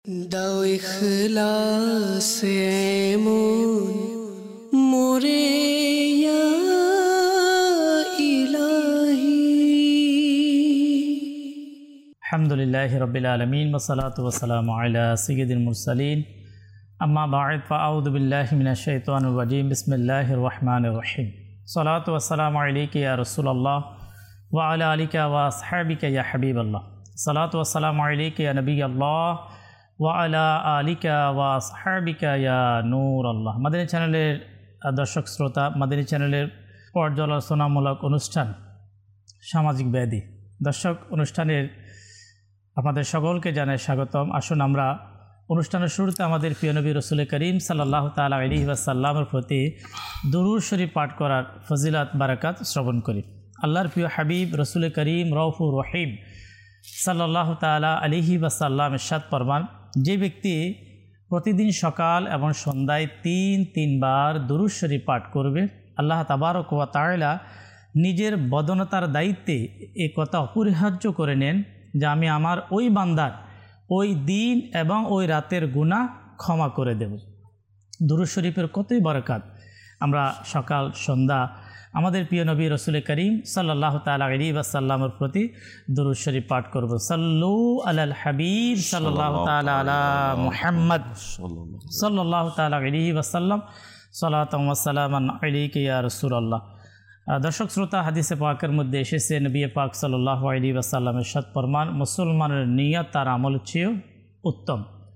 দাও ইখলাসে এমন মোরে ইয়া ইলাহি। আলহামদুলিল্লাহি রাব্বিল আলামিন ওয়া সালাতু ওয়া সালামু আলা সাইয়্যিদিল মুরসালিন। আম্মা বা'দ ফাআউযু বিল্লাহি মিনাশ শাইতানির রাজীম। বিসমিল্লাহির রহমানির রহিম। সালাতু ওয়া সালামু আলাইকা ইয়া রাসূলুল্লাহ ওয়া আলা আলিকা ওয়া আসহাবিকা ইয়া হাবিবাল্লাহ। সালাতু ওয়া সালামু আলাইকা ইয়া নবিয়াল্লাহ ওয়া আলা আলিকা ওয়া আসহাবিকা ইয়া নূরাল্লাহ। মাদানী চ্যানেলের দর্শক শ্রোতা, মাদানী চ্যানেলের পর্যালোচনামূলক অনুষ্ঠান সামাজিক ব্যাধি দর্শক অনুষ্ঠানের আপনাদের সকলকে জানাই স্বাগতম। আসুন আমরা অনুষ্ঠানের শুরুতে আমাদের প্রিয় নবী রাসূল করিম সাল্লাল্লাহু তাআলা আলাইহি ওয়াসাল্লামের প্রতি দুরূদ শরীফ পাঠ করার ফজিলত বারাকাত শ্রবণ করি। আল্লাহর প্রিয় হাবিব রাসূল করিম রউফুর রহিম সাল্লাল্লাহু তাআলা আলাইহি ওয়াসাল্লাম ইরশাদ ফরমান, যে ব্যক্তি প্রতিদিন সকাল এবং সন্ধ্যায় তিন বার দুরূদ শরীফ পাঠ করবে, আল্লাহ তাবারক ওয়া তাআলা নিজের বদনতার দায়িত্বে এ কথা অপরিহার্য করে নেন যে আমি আমার ওই বান্দার ওই দিন এবং ওই রাতের গুনাহ ক্ষমা করে দেব। দুরূদ শরীফের কতই বরকত। আমরা সকাল সন্ধ্যা আমাদের প্রিয় নবী রাসূল করিম সাল্লাল্লাহু তাআলা আলাইহি ওয়াসাল্লামের প্রতি দুরূদ শরীফ পাঠ করব। সাল্লু আলাল হাবিব সাল্লাল্লাহু তাআলা আলা মুহাম্মদ সাল্লাল্লাহু তাআলা আলাইহি ওয়াসাল্লাম। সালাতাম ওয়া সালামান আলাইকা ইয়া রাসূলুল্লাহ। দর্শক শ্রোতা, হাদিসে পাকের মধ্যে এসেছে নবী পাক সাল্লাল্লাহু আলাইহি ওয়াসাল্লামের ইরশাদ ফরমান, মুসলমানের নিয়ত তার আমলের চেয়েও উত্তম।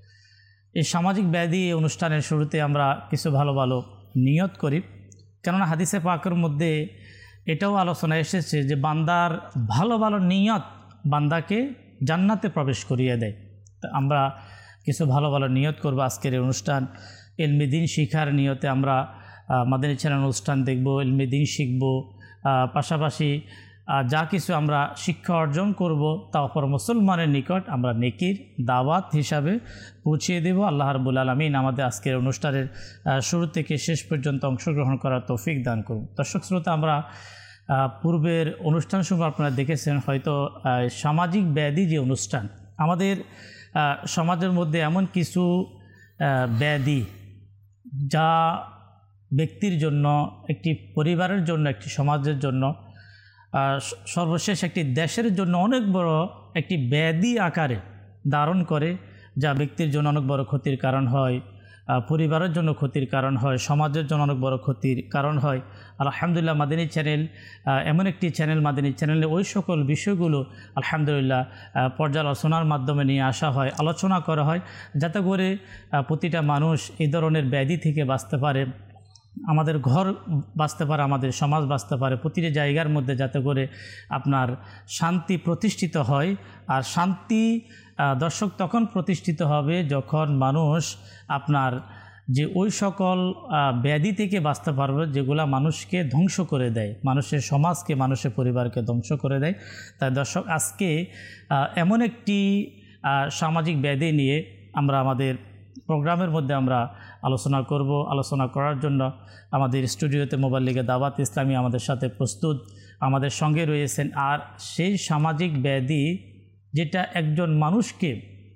এই সামাজিক ব্যাধি অনুষ্ঠানের শুরুতে আমরা কিছু ভালো ভালো নিয়ত করি, কেননা হাদিসে পাকের মধ্যে এটাও আলোচনা এসেছে যে বান্দার ভালো ভালো নিয়ত বান্দাকে জান্নাতে প্রবেশ করিয়ে দেয়। তো আমরা কিছু ভালো ভালো নিয়ত করব। আজকের এই অনুষ্ঠান ইলমে দ্বীন শিখার নিয়তে আমরা মাদানী চ্যানেল অনুষ্ঠান দেখব, ইলমে দ্বীন শিখব, পাশাপাশি যা কিছু আমরা শিক্ষা অর্জন করব তা অপর মুসলমানের নিকট আমরা নেকির দাওয়াত হিসাবে পৌঁছিয়ে দেব। আল্লাহ রাব্বুল আলামিন আমাদের আজকের অনুষ্ঠানের শুরু থেকে শেষ পর্যন্ত অংশগ্রহণ করার তৌফিক দান করুন। দর্শক শ্রোতা, আমরা পূর্বের অনুষ্ঠানসমূহ আপনারা দেখেছেন হয়তো। সামাজিক ব্যাধি যে অনুষ্ঠান, আমাদের সমাজের মধ্যে এমন কিছু ব্যাধি যা ব্যক্তির জন্য, একটি পরিবারের জন্য, একটি সমাজের জন্য, সর্বশেষ একটি দেশের জন্য অনেক বড় একটি ব্যাধি আকারে ধারণ করে, যা ব্যক্তির জন্য অনেক বড় ক্ষতির কারণ হয়, পরিবারের জন্য ক্ষতির কারণ হয়, সমাজের জন্য অনেক বড় ক্ষতির কারণ হয়। আলহামদুলিল্লাহ মাদানী চ্যানেল এমন একটি চ্যানেল, মাদানী চ্যানেলে ওই সকল বিষয়গুলো আলহামদুলিল্লাহ পর্যালোচনার মাধ্যমে নিয়ে আসা হয়, আলোচনা করা হয়, যাতে করে প্রতিটা মানুষ এই ধরনের ব্যাধি থেকে বাঁচতে পারে, আমাদের ঘর বাঁচতে পারে, আমাদের সমাজ বাঁচতে পারে, প্রতিটি জায়গার মধ্যে যাতে করে আপনার শান্তি প্রতিষ্ঠিত হয়। আর শান্তি দর্শক তখন প্রতিষ্ঠিত হবে যখন মানুষ আপনার যে ওই সকল ব্যাধি থেকে বাঁচতে পারবে যেগুলা মানুষকে ধ্বংস করে দেয়, মানুষের সমাজকে, মানুষের পরিবারকে ধ্বংস করে দেয়। তাই দর্শক, আজকে এমন একটি সামাজিক ব্যাধি নিয়ে আমরা আমাদের প্রোগ্রামের মধ্যে আমরা আলোচনা করব। আলোচনা করার জন্য আমাদের স্টুডিওতে মোবাল্লিগে দাওয়াত ইসলামী আমাদের সাথে প্রস্তুত, আমাদের সঙ্গে রয়েছেন। আর সেই সামাজিক ব্যাধি যেটা একজন মানুষকে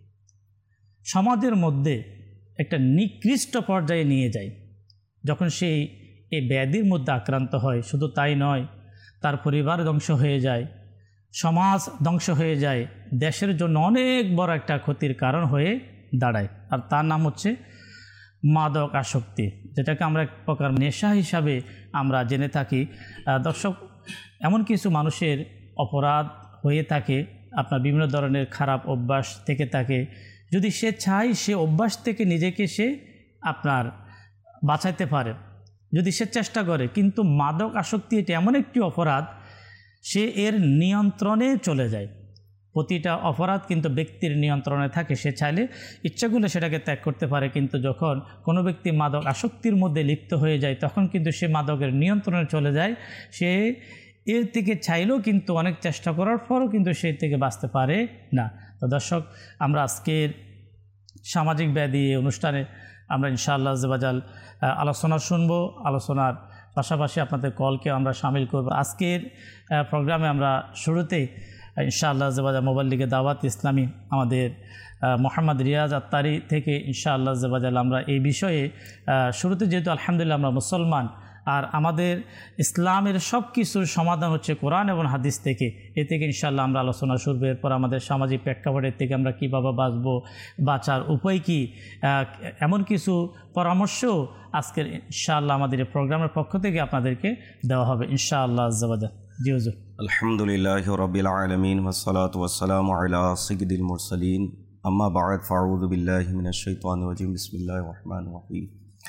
সমাজের মধ্যে একটা নিকৃষ্ট পর্যায়ে নিয়ে যায়, যখন সেই এই ব্যাধির মধ্যে আক্রান্ত হয়, শুধু তাই নয়, তার পরিবার ধ্বংস হয়ে যায়, সমাজ ধ্বংস হয়ে যায়, দেশের জন্য অনেক বড় একটা ক্ষতির কারণ হয়ে দাঁড়ায়। আর তার নাম হচ্ছে মাদক আসক্তি, যেটাকে আমরা এক প্রকার নেশা হিসাবে আমরা জেনে থাকি। দর্শক, এমন কিছু মানুষের অপরাধ হয়ে থাকে, আপনার বিভিন্ন ধরনের খারাপ অভ্যাস থেকে থাকে, যদি সে চায় সে অভ্যাস থেকে নিজেকে সে আপনার বাঁচাইতে পারে, যদি সে চেষ্টা করে। কিন্তু মাদক আসক্তি এটা এমন একটি অপরাধ, সে এর নিয়ন্ত্রণে চলে যায়। প্রতিটা অপরাধ কিন্তু ব্যক্তির নিয়ন্ত্রণে থাকে, সে চাইলে ইচ্ছাগুলো সেটাকে ত্যাগ করতে পারে। কিন্তু যখন কোনো ব্যক্তি মাদক আসক্তির মধ্যে লিপ্ত হয়ে যায়, তখন কিন্তু সে মাদকের নিয়ন্ত্রণে চলে যায়। সে এর থেকে চাইলেও কিন্তু অনেক চেষ্টা করার পরও কিন্তু সে থেকে বাঁচতে পারে না। তো দর্শক, আমরা আজকের সামাজিক ব্যাধি অনুষ্ঠানে আমরা ইনশাআল্লাহ আযজাওয়াজাল আলোচনা শুনবো। আলোচনার পাশাপাশি আপনাদের কলকে আমরা শামিল করব। আজকের প্রোগ্রামে আমরা শুরুতেই ইনশাআল্লাহ আজ্জাবাজাল মোবাইল লিগে দাওয়াত ইসলামী আমাদের মোহাম্মদ রিয়াজ আত্তারি থেকে ইনশাআল্লাহ আজ্জাবাজাল আমরা এই বিষয়ে শুরুতে যেহেতু আলহামদুলিল্লাহ আমরা মুসলমান আর আমাদের ইসলামের সব কিছুর সমাধান হচ্ছে কোরআন এবং হাদিস থেকে, এ থেকে ইনশাআল্লাহ আমরা আলোচনা শুরু। এরপর আমাদের সামাজিক প্রেক্ষাপটের থেকে আমরা কীভাবে বাঁচবো, বাঁচার উপায় কী, এমন কিছু পরামর্শ আজকের ইনশাআল্লাহ আমাদের এই প্রোগ্রামের পক্ষ থেকে আপনাদেরকে দেওয়া হবে ইনশাআল্লাহ আজ্জাবাজাল। জি হুজুর। আলহামদুলিল্লাহি রাব্বিল আলামিন ওয়াসসালাতু ওয়াসসালামু আলা সাইয়্যিদিল মুরসালিন আম্মা বা'দ ফাআউযু বিল্লাহি মিনাশ শাইতানির রাজিম বিসমিল্লাহির রহমানির রহিম।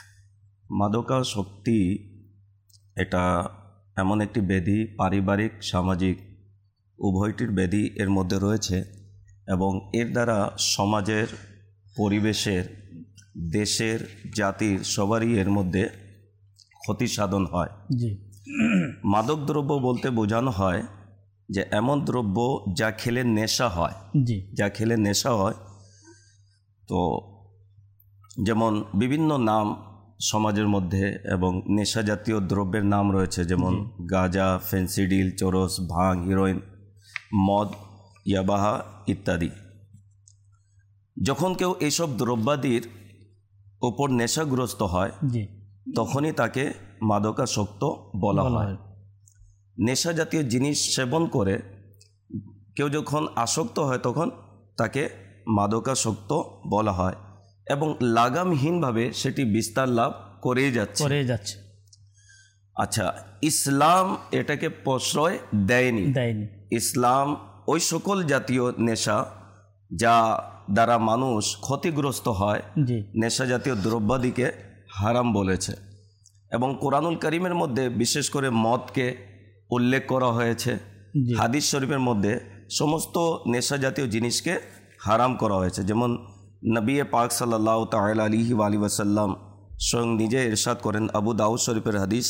মাদকাসক্তি এটা এমন একটি ব্যাধি, পারিবারিক সামাজিক উভয়টির ব্যাধি এর মধ্যে রয়েছে এবং এর দ্বারা সমাজের, পরিবেশের, দেশের, জাতির সবারই এর মধ্যে ক্ষতি সাধন হয়। জি। মাদকদ্রব্য বলতে বোঝানো হয় যে এমন দ্রব্য যা খেলে নেশা হয়। জি। যা খেলে নেশা হয়। তো যেমন বিভিন্ন নাম সমাজের মধ্যে এবং নেশা জাতীয় দ্রব্যের নাম রয়েছে, যেমন গাঁজা, ফেন্সিডিল, চরস, ভাং, হিরোইন, মদ, ইয়াবাহা ইত্যাদি। যখন কেউ এইসব দ্রব্যাদির ওপর নেশাগ্রস্ত হয় তখনই তাকে মাদকাসক্ত বলা হয়। নেশা জাতীয় জিনিস সেবন করে কেউ যখন আসক্ত হয় তখন তাকে মাদকাসক্ত বলা হয় এবং লাগামহীনভাবে সেটি বিস্তার লাভ করেই যাচ্ছে। আচ্ছা, ইসলাম এটাকে প্রশ্রয় দেয়নি। ইসলাম ওই সকল জাতীয় নেশা যা দ্বারা মানুষ ক্ষতিগ্রস্ত হয়, নেশা জাতীয় দ্রব্যাদিকে হারাম বলেছে এবং কোরআনুল কারীমের মধ্যে বিশেষ করে মদকে উল্লেখ করা হয়েছে। হাদিস শরীফের মধ্যে সমস্ত নেশা জাতীয় জিনিসকে হারাম করা হয়েছে। যেমন নবী পাক সাল্লাল্লাহু তাআলা আলাইহি ওয়াসাল্লাম স্বয়ং নিজে ইরশাদ করেন, আবু দাউদ শরীফের হাদিস,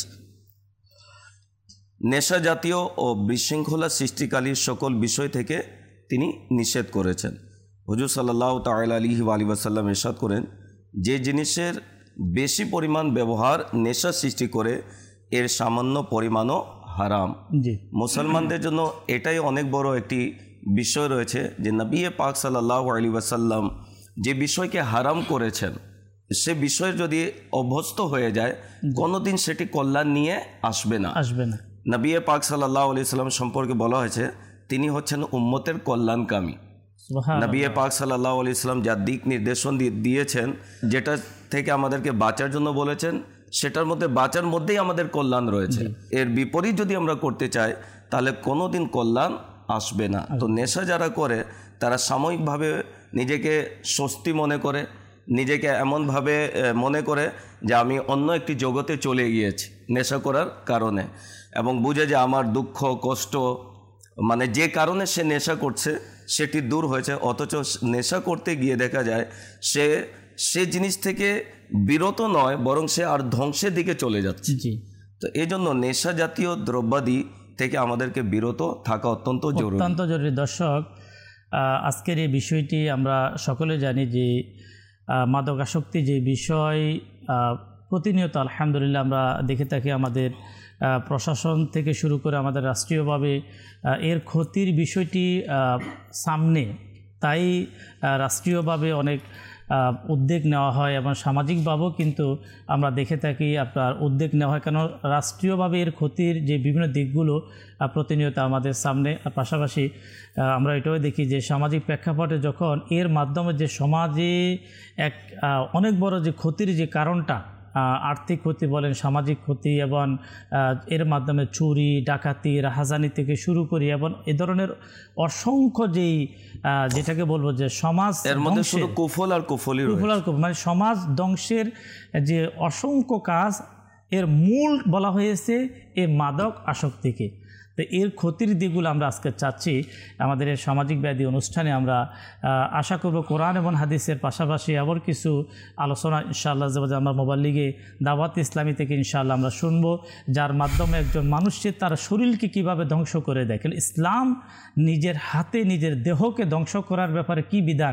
নেশা জাতীয় ও বিশৃঙ্খলা সৃষ্টিকারী সকল বিষয় থেকে তিনি নিষেধ করেছেন। হুজুর সাল্লাল্লাহু তাআলা আলাইহি ওয়াসাল্লাম ইরশাদ করেন, যে জিনিসের বেশি পরিমাণ ব্যবহার নেশা সৃষ্টি করে এর সামান্য পরিমাণও হারাম। মুসলমানদের জন্য এটাই অনেক বড় একটি বিষয় রয়েছে যে নবী পাক সাল্লাল্লাহু আলাইহি ওয়াসাল্লাম যে বিষয়কে হারাম করেছেন সে বিষয় যদি অভ্যস্ত হয়ে যায় কোনোদিন সেটি কল্যাণ নিয়ে আসবে না। নবী পাক সাল্লাল্লাহু আলাইহি ওয়াসাল্লাম সম্পর্কে বলা হয়েছে তিনি হচ্ছেন উম্মতের কল্যাণকামী। নবী পাক সাল্লাল্লাহু আলাইহি ওয়াসাল্লাম যা দিক নির্দেশন দিয়েছেন, যেটা থেকে আমাদেরকে বাঁচার জন্য বলেছেন, সেটার মধ্যে বাঁচার মধ্যেই আমাদের কল্যাণ রয়েছে। এর বিপরীত যদি আমরা করতে চাই তাহলে কোনোদিন কল্যাণ আসবে না। তো নেশা যারা করে তারা সাময়িকভাবে নিজেকে স্বস্তি মনে করে, নিজেকে এমনভাবে মনে করে যে আমি অন্য একটি জগতে চলে গিয়েছি নেশা করার কারণে, এবং বুঝে যে আমার দুঃখ কষ্ট মানে যে কারণে সে নেশা করছে সেটি দূর হয়েছে, অথচ নেশা করতে গিয়ে দেখা যায় সে জিনিস থেকে বিরত নয় বরং সে আর ধ্বংসের দিকে চলে যাচ্ছে। তো এই জন্য নেশা জাতীয় দ্রব্যাদি থেকে আমাদেরকে বিরত থাকা অত্যন্ত জরুরি। দর্শক, আজকের এই বিষয়টি আমরা সকলে জানি যে মাদকাসক্তি যে বিষয় প্রতিনিয়ত আলহামদুলিল্লাহ আমরা দেখে থাকি, আমাদের প্রশাসন থেকে শুরু করে আমাদের রাষ্ট্রীয়ভাবে এর ক্ষতির বিষয়টি সামনে, তাই রাষ্ট্রীয়ভাবে অনেক উদ্যোগ নেওয়া হয় এবং সামাজিকভাবেও কিন্তু আমরা দেখে থাকি আপনার উদ্যোগ নেওয়া হয়, কেন রাষ্ট্রীয়ভাবে এর ক্ষতির যে বিভিন্ন দিকগুলো প্রতিনিয়ত আমাদের সামনে। পাশাপাশি আমরা এটাও দেখি যে সামাজিক প্রেক্ষাপটে যখন এর মাধ্যমে যে সমাজে এক অনেক বড় যে ক্ষতির যে কারণটা, আর্থিক ক্ষতি বলেন, সামাজিক ক্ষতি, এবং এর মাধ্যমে চুরি ডাকাতি রাহাজানি থেকে শুরু করি এবং এ ধরনের অসংখ্য যেই যেটাকে বলবো যে সমাজ এর মধ্যে শুধু কুফল আর কুফলি, মানে সমাজ ধ্বংসের যে অসংখ্য কাজ, এর মূল বলা হয়েছে এই মাদক আসক্তিকে। তো এর ক্ষতির দিকগুলো আমরা আজকে চাচ্ছি আমাদের এই সামাজিক ব্যাধি অনুষ্ঠানে আমরা আশা করব কোরআন এবং হাদিসের পাশাপাশি আবার কিছু আলোচনা ইনশাআল্লাহ আমরা মোবাইল লিগে দাওয়াত ইসলামী থেকে ইনশাআল্লাহ আমরা শুনব, যার মাধ্যমে একজন মানুষের তার শরীরকে কিভাবে ধ্বংস করে দেখেন, ইসলাম নিজের হাতে নিজের দেহকে ধ্বংস করার ব্যাপারে কি বিধান,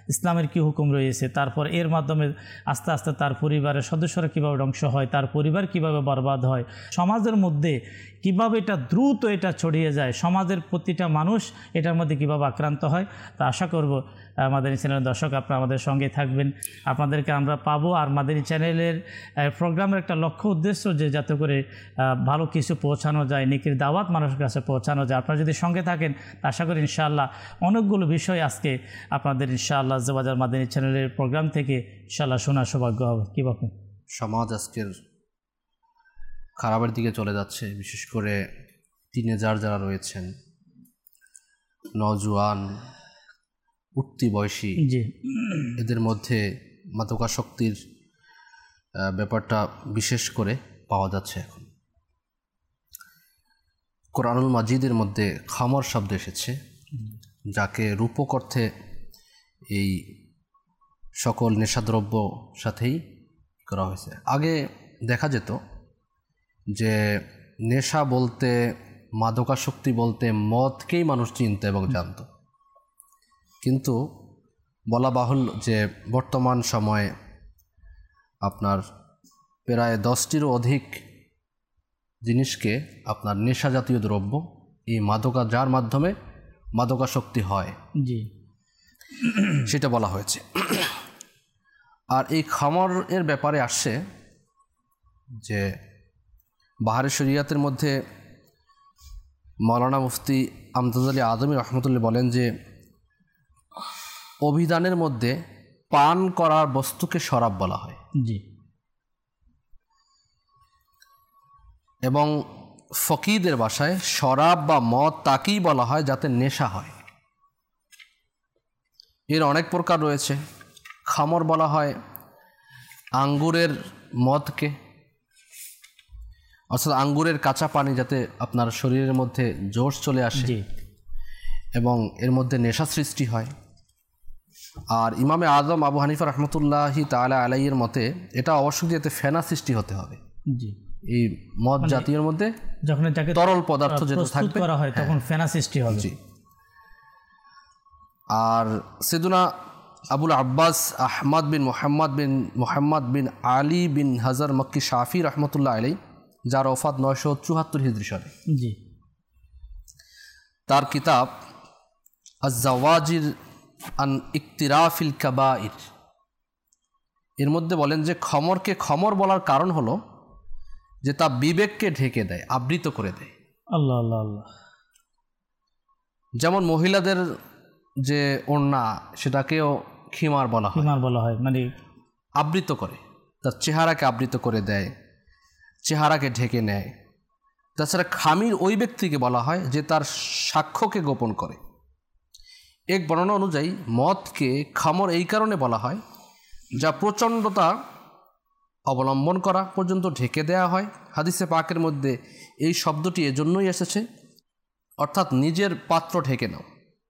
ইসলামের কী হুকুম রয়েছে, তারপর এর মাধ্যমে আস্তে আস্তে তার পরিবারের সদস্যরা কীভাবে ধ্বংস হয়, তার পরিবার কীভাবে বরবাদ হয়, সমাজের মধ্যে কীভাবে এটা দ্রুত এটা ছড়িয়ে যায়, সমাজের প্রতিটা মানুষ এটার মধ্যে কীভাবে আক্রান্ত হয়। তা আশা করব মাদানী চ্যানেলের দর্শক আপনারা আমাদের সঙ্গে থাকবেন, আপনাদেরকে আমরা পাবো। আর মাদানী চ্যানেলের প্রোগ্রামের একটা লক্ষ্য উদ্দেশ্য যে যাতে করে ভালো কিছু পৌঁছানো যায়, নেকির দাওয়াত মানুষের কাছে পৌঁছানো যায়। আপনারা যদি সঙ্গে থাকেন আশা করি ইনশাআল্লাহ অনেকগুলো বিষয় আজকে আপনাদের ইনশাআল্লাহ আজ্জাওয়াজাল মাদানী চ্যানেলের প্রোগ্রাম থেকে ইনশাআল্লাহ শোনার সৌভাগ্য হবে। কী ভাবেন? সমাজ আজকের খারাপের দিকে চলে যাচ্ছে, বিশেষ করে টিনেজার যারা রয়েছেন, নওজোয়ান, উঠতি বয়সী, এদের মধ্যে মাদকাসক্তির ব্যাপারটা বিশেষ করে পাওয়া যাচ্ছে এখন। কোরআনুল মাজিদের মধ্যে খামর শব্দ এসেছে, যাকে রূপক অর্থে এই সকল নেশাদ্রব্য সাথেই করা হয়েছে। আগে দেখা যেত যে নেশা বলতে, মাদকাসক্তি বলতে মদকেই মানুষ চিনত এবং জানত, কিন্তু বলা বাহুল্য যে বর্তমান সময়ে আপনার প্রায় 10টিরও অধিক জিনিসকে আপনার নেশা জাতীয় দ্রব্য, এই যার মাধ্যমে মাদকাসক্তি হয়, জি, সেটা বলা হয়েছে। আর এই খামরের ব্যাপারে আসছে যে বাহারে শরিয়াতের মধ্যে মাওলানা মুফতি আমজাদ আলী আদমি রহমতুল্লাহ বলেন যে অভিধানের মধ্যে পান করার বস্তুকে শরাব বলা হয়, জি, এবং ফকিদের ভাষায় শরাব বা মদ তাকেই বলা হয় যাতে নেশা হয়। এর অনেক প্রকার রয়েছে। খামর বলা হয় আঙ্গুরের মদকে, অর্থাৎ আঙ্গুরের কাঁচা পানি যাতে আপনার শরীরের মধ্যে জোশ চলে আসে এবং এর মধ্যে নেশা সৃষ্টি হয়। আর ইমামে আজম আবু হানিফা রহমতুল্লাহি তাআলা আলাইহির মতে এটা অবশ্যই যাতে ফেনা সৃষ্টি হতে হবে। জি, এই মদ জাতীয়ের মধ্যে যখন এটাকে তরল পদার্থ যেটা থাকবে করা হয় তখন ফেনা সৃষ্টি হবে। জি। আর সিদুনা আবুল আব্বাস আহমদ বিন মোহাম্মদ বিন আলী বিন হাজার মক্কি শাফি রহমতুল্লাহ আলাই, যার ওফাত 974 হিজরি সালে, জি, তার কিতাব আজ-জাওয়াজির আন ইকতিরাফিল কাবাইর, এর মধ্যে বলেন যে খমরকে খমর বলার কারণ হলো যে তা বিবেককে ঢেকে দেয়, আবৃত করে দেয়। আল্লাহ আল্লাহ আল্লাহ। যেমন মহিলাদের যে ওড়না, সেটাকেও খিমার বলা হয়, খিমার বলা হয়, মানে আবৃত করে, তার চেহারাকে আবৃত করে দেয়, চেহারাকে ঢেকে নেয়। তাছাড়া খামির ওই ব্যক্তিকে বলা হয় যে তার সাক্ষ্যকে গোপন করে। এক বর্ণনা অনুযায়ী মদকে খামর এই কারণে বলা হয় যা প্রচণ্ডতা অবলম্বন করা পর্যন্ত ঢেকে দেয়া হয়। হাদিসে পাকের মধ্যে এই শব্দটি এজন্যই এসেছে, অর্থাৎ নিজের পাত্র ঢেকে নাও।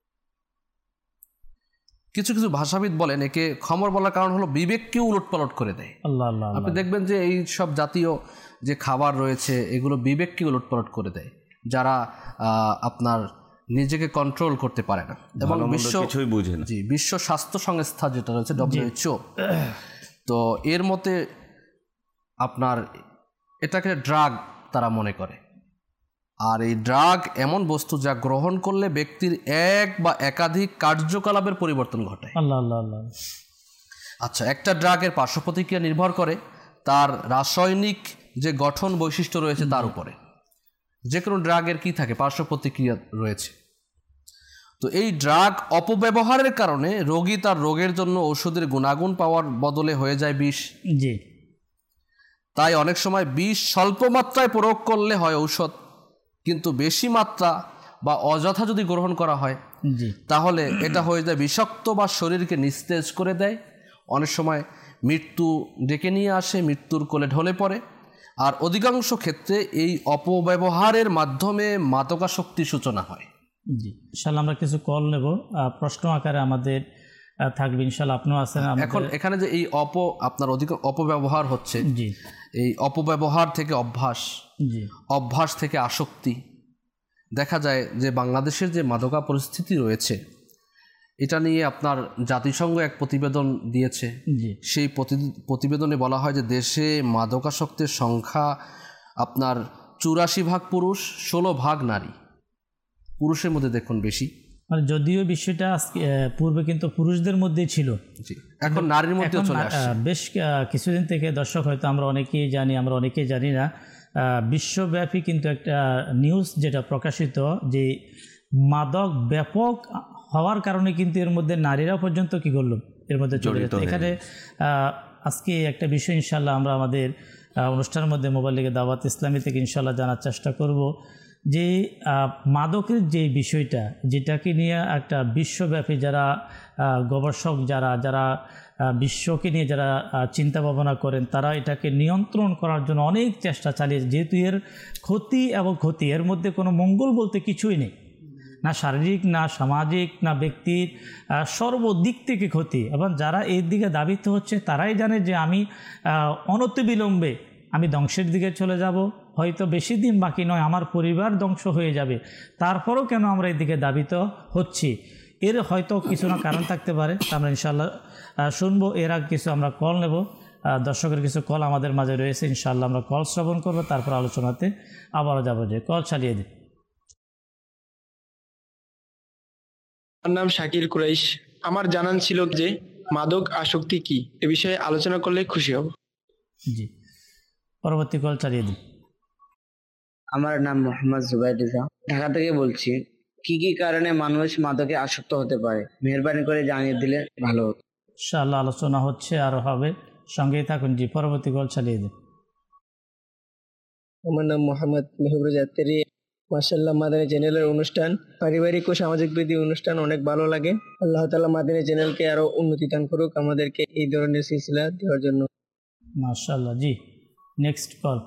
কিছু কিছু ভাষাবিদ বলেন একে খমর বলার কারণ হলো বিবেককেও উলটপালট করে দেয়। আল্লাহ আল্লাহ। আপনি দেখবেন যে এই সব জাতীয় যে খাবার রয়েছে এগুলো বিবেককে উলটপালট করে দেয়, যারা আপনার নিজেকে কন্ট্রোল করতে পারে না। এবং কিছুই বুঝে না। জি, বিশ্ব স্বাস্থ্য সংস্থা যেটা রয়েছে WHO, তো এর মতে আপনার এটাকে ড্রাগ তারা মনে করে। আর এই ড্রাগ এমন বস্তু যা গ্রহণ করলে ব্যক্তির এক বা একাধিক কার্যকলাপের পরিবর্তন ঘটায়। আল্লাহ আল্লাহ আল্লাহ। আচ্ছা, একটা ড্রাগের পার্শ্ব প্রতিক্রিয়া নির্ভর করে তার রাসায়নিক যে গঠন বৈশিষ্ট্য রয়েছে তার উপরে। যে কোনো ড্রাগের কি থাকে, পার্শ্ব প্রতিক্রিয়া রয়েছে। তো এই ড্রাগ অপব্যবহারের কারণে রোগী তার রোগের জন্য ওষুধের গুণাগুণ পাওয়ার বদলে হয়ে যায় বিষ। জি, তাই অনেক সময় বিষ স্বল্প মাত্রায় প্রয়োগ করলে হয় ঔষধ, কিন্তু বেশি মাত্রা বা অযথা যদি গ্রহণ করা হয় জি, তাহলে এটা হয়ে যায় বিষাক্ত বা শরীরকে নিস্তেজ করে দেয়। অনেক সময় মৃত্যু ডেকে নিয়ে আসে, মৃত্যুর কোলে ঢলে পড়ে। আর অধিকাংশ ক্ষেত্রে এই অপব্যবহারের মাধ্যমে মাদকাসক্তির সূচনা হয়। জি, ইনশাআল্লাহ আমরা কিছু কল নেব, প্রশ্ন আকারে আমাদের থাকবে ইনশাআল্লাহ। আপনিও আছেন এখন এখানে যে এই আপনার অপব্যবহার হচ্ছে, জি, এই অপব্যবহার থেকে অভ্যাস, জি, অভ্যাস থেকে আসক্তি। দেখা যায় যে বাংলাদেশের যে মাদকা পরিস্থিতি রয়েছে, এটা নিয়ে আপনার জাতিসংঘ এক প্রতিবেদন দিয়েছে। জি সেই প্রতিবেদনে বলা হয় যে দেশে মাদকাসক্তের সংখ্যা আপনার 84% পুরুষ, 16% নারী। পুরুষের মধ্যে দেখুন বেশি, মানে যদিও বিষয়টা পূর্বে কিন্তু পুরুষদের মধ্যেই ছিল, এখন নারীর মধ্যেও চলে আসছে। বেশ কিছুদিন থেকে দর্শক হয়তো আমরা অনেকেই জানি, আমরা অনেকেই জানি না, বিশ্বব্যাপী কিন্তু একটা নিউজ যেটা প্রকাশিত যে মাদক ব্যাপক হওয়ার কারণে কিন্তু এর মধ্যে নারীরা পর্যন্ত কি করলো এর মধ্যে চলে যেত। এখানে আজকে একটা বিষয় ইনশাল্লাহ আমরা আমাদের অনুষ্ঠানের মধ্যে মোবাইল লিগে দাওয়াত ইসলামী থেকে ইনশাল্লাহ জানার চেষ্টা করব যে মাদকের যে বিষয়টা, যেটাকে নিয়ে একটা বিশ্বব্যাপী যারা গবেষক, যারা বিশ্বকে নিয়ে যারা চিন্তা ভাবনা করেন, তারা এটাকে নিয়ন্ত্রণ করার জন্য অনেক চেষ্টা চালিয়েছে। যেহেতু এর ক্ষতি এবং ক্ষতি, এর মধ্যে কোনো মঙ্গল বলতে কিছুই নেই, না শারীরিক, না সামাজিক, না ব্যক্তির, সর্বদিক থেকে ক্ষতি। এবং যারা এর দিকে দাবিত হচ্ছে তারাই জানে যে আমি অনতিবিলম্বে আমি ধ্বংসের দিকে চলে যাব, হয়তো বেশি দিন বাকি নয়, আমার পরিবার ধ্বংস হয়ে যাবে। তারপরও কেন আমরা এই দিকে দাবিত হচ্ছি, এর হয়তো কিছু না কারণ থাকতে পারে। আমরা ইনশাআল্লাহ শুনবো। এর আগে কিছু আমরা কল নেব, দর্শকের কিছু কল আমাদের মাঝে রয়েছে, ইনশাআল্লাহ আমরা কল শ্রবণ করবো, তারপর আলোচনাতে আবারও যাবো। যে কল চালিয়ে দিই। আমার নাম শাকির কুরাইশ। আমার জানান ছিল যে মাদক আসক্তি কি, এ বিষয়ে আলোচনা করলে খুশি হব। জি, পরবর্তী কল চালিয়ে দিই। আমার নাম মোহাম্মদ জুবাইর রিজা, ঢাকা থেকে বলছি। কি কি কারণে মানুষ মাদকে আসক্ত হতে পারে, মেহেরবানি করে জানিয়ে দিলে ভালো হতো। ইনশাআল্লাহ আলোচনা হচ্ছে, আরও হবে, সঙ্গেই থাকুন। জি, পরবর্তী কল চালিয়ে দিন। আমার নাম মোহাম্মদ মেহবুব জাতেরি। মাশাআল্লাহ, মাদানী চ্যানেলের অনুষ্ঠান, পারিবারিক ও সামাজিক বিধি অনুষ্ঠান অনেক ভালো লাগে। আল্লাহ তাআলা মাদানী চ্যানেলকে আরো উন্নতি দান করুক, আমাদেরকে এই ধরনের সিলসিলা দেওয়ার জন্য। মাশাআল্লাহ। জি, নেক্সট কল।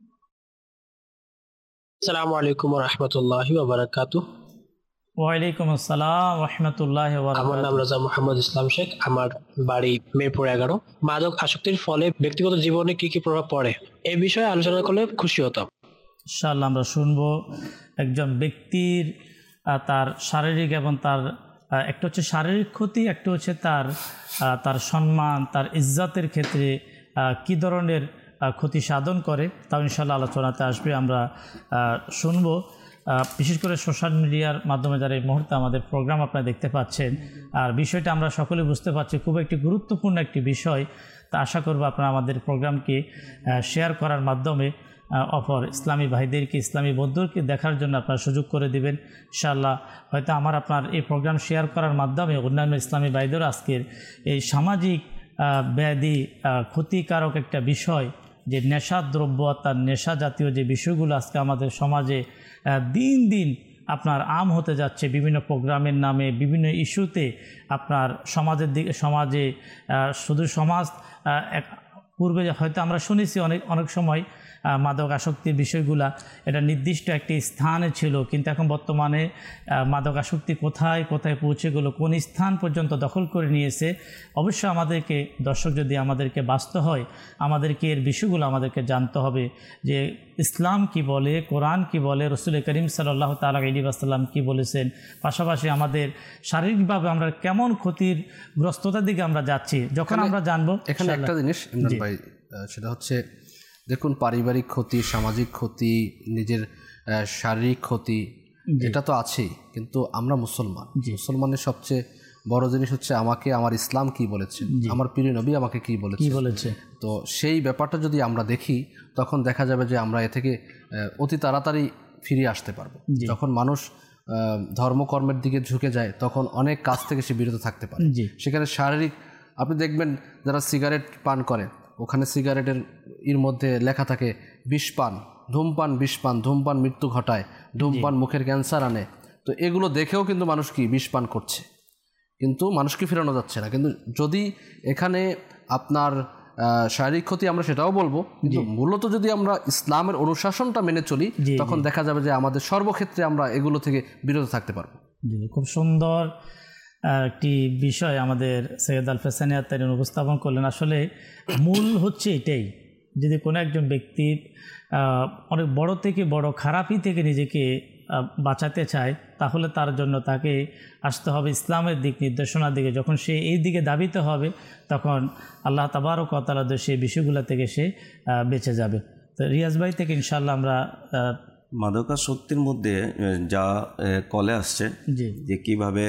আসসালামু আলাইকুম ওয়া রাহমাতুল্লাহি ওয়া বারাকাতুহু। ওয়ালাইকুম আসসালাম ওয়া রাহমাতুল্লাহি ওয়া বারাকাতুহু। আমার নাম রাজা মোহাম্মদ ইসলাম শেখ, আমার বাড়ি মিরপুর 11। মাদক আসক্তির ফলে ব্যক্তিগত জীবনে কি কি প্রভাব পড়ে, এই বিষয়ে আলোচনা করলে খুশি হতাম। ইনশাআল্লাহ আমরা শুনবো। একজন ব্যক্তির তার শারীরিক এবং তার একটা হচ্ছে শারীরিক ক্ষতি, একটা হচ্ছে তার সম্মান, তার ইজ্জতের ক্ষেত্রে কি ধরনের ক্ষতি সাধন করে, তাও ইনশাআল্লাহ আলোচনাতে আসবে। আমরা শুনবো। বিশেষ করে সোশ্যাল মিডিয়ার মাধ্যমে যারা এই মুহূর্তে আমাদের প্রোগ্রাম আপনারা দেখতে পাচ্ছেন, আর বিষয়টা আমরা সকলে বুঝতে পারছি খুব একটি গুরুত্বপূর্ণ একটি বিষয়। তা আশা করব আপনারা আমাদের প্রোগ্রামকে শেয়ার করার মাধ্যমে অপর ইসলামী ভাইদেরকে, ইসলামী বন্ধুদেরকে দেখার জন্য আপনারা সুযোগ করে দেবেন ইনশাআল্লাহ। হয়তো আপনার এই প্রোগ্রাম শেয়ার করার মাধ্যমে অন্যান্য ইসলামী ভাইদেরও আজকের এই সামাজিক ব্যাধি, ক্ষতিকারক একটা বিষয় যে নেশাদ্রব্য, তার নেশা জাতীয় যে বিষয়গুলো আজকে আমাদের সমাজে দিন দিন আপনার আম হতে যাচ্ছে, বিভিন্ন প্রোগ্রামের নামে, বিভিন্ন ইস্যুতে আপনার সমাজে শুধু সমাজ পূর্বে হয়তো আমরা শুনেছি অনেক সময় মাদক আসক্তির বিষয়গুলা এটা নির্দিষ্ট একটি স্থানে ছিল, কিন্তু এখন বর্তমানে মাদক আসক্তি কোথায় কোথায় পৌঁছে গেলো, কোন স্থান পর্যন্ত দখল করে নিয়েছে। অবশ্যই আমাদেরকে, দর্শক যদি আমাদেরকে বাঁচতে হয়, আমাদেরকে এর বিষয়গুলো আমাদেরকে জানতে হবে যে ইসলাম কি বলে, কোরআন কি বলে, রসুল করিম সাল্লাল্লাহু তাআলা আলাইহি ওয়াসাল্লাম কি বলেছেন, পাশাপাশি আমাদের শারীরিকভাবে আমরা কেমন ক্ষতির গ্রস্ততার দিকে আমরা যাচ্ছি, যখন আমরা জানবো। এখানে একটা জিনিস ইমরান ভাই, সেটা হচ্ছে দেখুন, পারিবারিক ক্ষতি, সামাজিক ক্ষতি, নিজের শারীরিক ক্ষতি, এটা তো আছেই, কিন্তু আমরা মুসলমানের সবচেয়ে বড় জিনিস হচ্ছে আমাকে আমার ইসলাম কি বলেছে, আমার প্রিয় নবী আমাকে কি বলেছে। তো সেই ব্যাপারটা যদি আমরা দেখি, তখন দেখা যাবে যে আমরা এ থেকে অতি তাড়াতাড়ি ফিরে আসতে পারবো। যখন মানুষ ধর্মকর্মের দিকে ঝুঁকে যায়, তখন অনেক কাজ থেকে সে বিরত থাকতে পারে। সেখানে শারীরিক, আপনি দেখবেন যারা সিগারেট পান করে, ওখানে সিগারেটের মধ্যে লেখা থাকে বিষপান, ধূমপান বিষপান, ধূমপান মৃত্যু ঘটায়, ধূমপান মুখের ক্যান্সার আনে। তো এগুলো দেখেও কিন্তু মানুষ কি বিষপান করছে, কিন্তু মানুষকে ফেরানো যাচ্ছে না। কিন্তু যদি এখানে আপনার শারীরিক ক্ষতি আমরা সেটাও বলবো, কিন্তু মূলত যদি আমরা ইসলামের অনুশাসনটা মেনে চলি, তখন দেখা যাবে যে আমাদের সর্বক্ষেত্রে আমরা এগুলো থেকে বিরত থাকতে পারবো। খুব সুন্দর একটি বিষয় আমাদের সৈয়দ আল ফেসানি আত্মারিন উপস্থাপন করলেন। আসলে মূল হচ্ছে এটাই, যদি কোনো একজন ব্যক্তি অনেক বড় থেকে বড় খারাপই থেকে নিজেকে বাঁচাতে চায় তাহলে তার জন্য তাকে আসতে হবে ইসলামের দিক নির্দেশনার দিকে। যখন সে এই দিকে ধাবিত হবে তখন আল্লাহ তাবারক ওয়া তাআলা সেই বিষয়গুলো থেকে সে বেঁচে যাবে। তো রিয়াজ ভাই থেকে ইনশাআল্লাহ আমরা মাদকাসক্তির মধ্যে যা কলে আসছে যে কিভাবে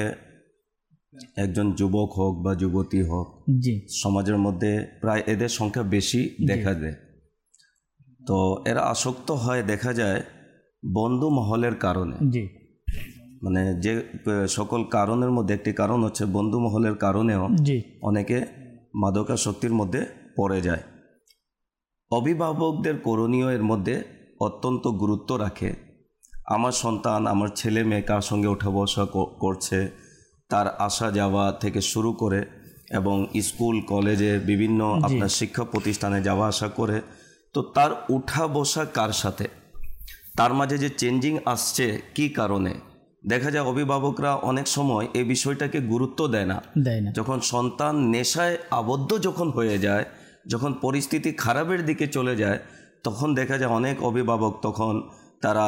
একজন যুবক হোক বা যুবতী হোক, সমাজের মধ্যে প্রায় এদের সংখ্যা বেশি দেখা যায়। তো এরা আসক্ত হয় দেখা যায় বন্ধু মহলের কারণে। মানে যে সকল কারণের মধ্যে একটি কারণ হচ্ছে বন্ধু মহলের কারণেও অনেকে মাদকাসক্তির মধ্যে পড়ে যায়। অভিভাবকদের করণীয় এর মধ্যে অত্যন্ত গুরুত্ব রাখে। আমার সন্তান, আমার ছেলে মেয়ে কার সঙ্গে ওঠা বসা করছে, তার আসা যাওয়া থেকে শুরু করে এবং স্কুল কলেজে বিভিন্ন আপনার শিক্ষা প্রতিষ্ঠানে যাওয়া আসা করে, তো তার উঠা বসা কার সাথে, তার মাঝে যে চেঞ্জিং আসছে কি কারণে, দেখা যায় অভিভাবকরা অনেক সময় এই বিষয়টাকে গুরুত্ব দেয় না। যখন সন্তান নেশায় আবদ্ধ যখন হয়ে যায়, যখন পরিস্থিতি খারাপের দিকে চলে যায়, তখন দেখা যায় অনেক অভিভাবক তখন তারা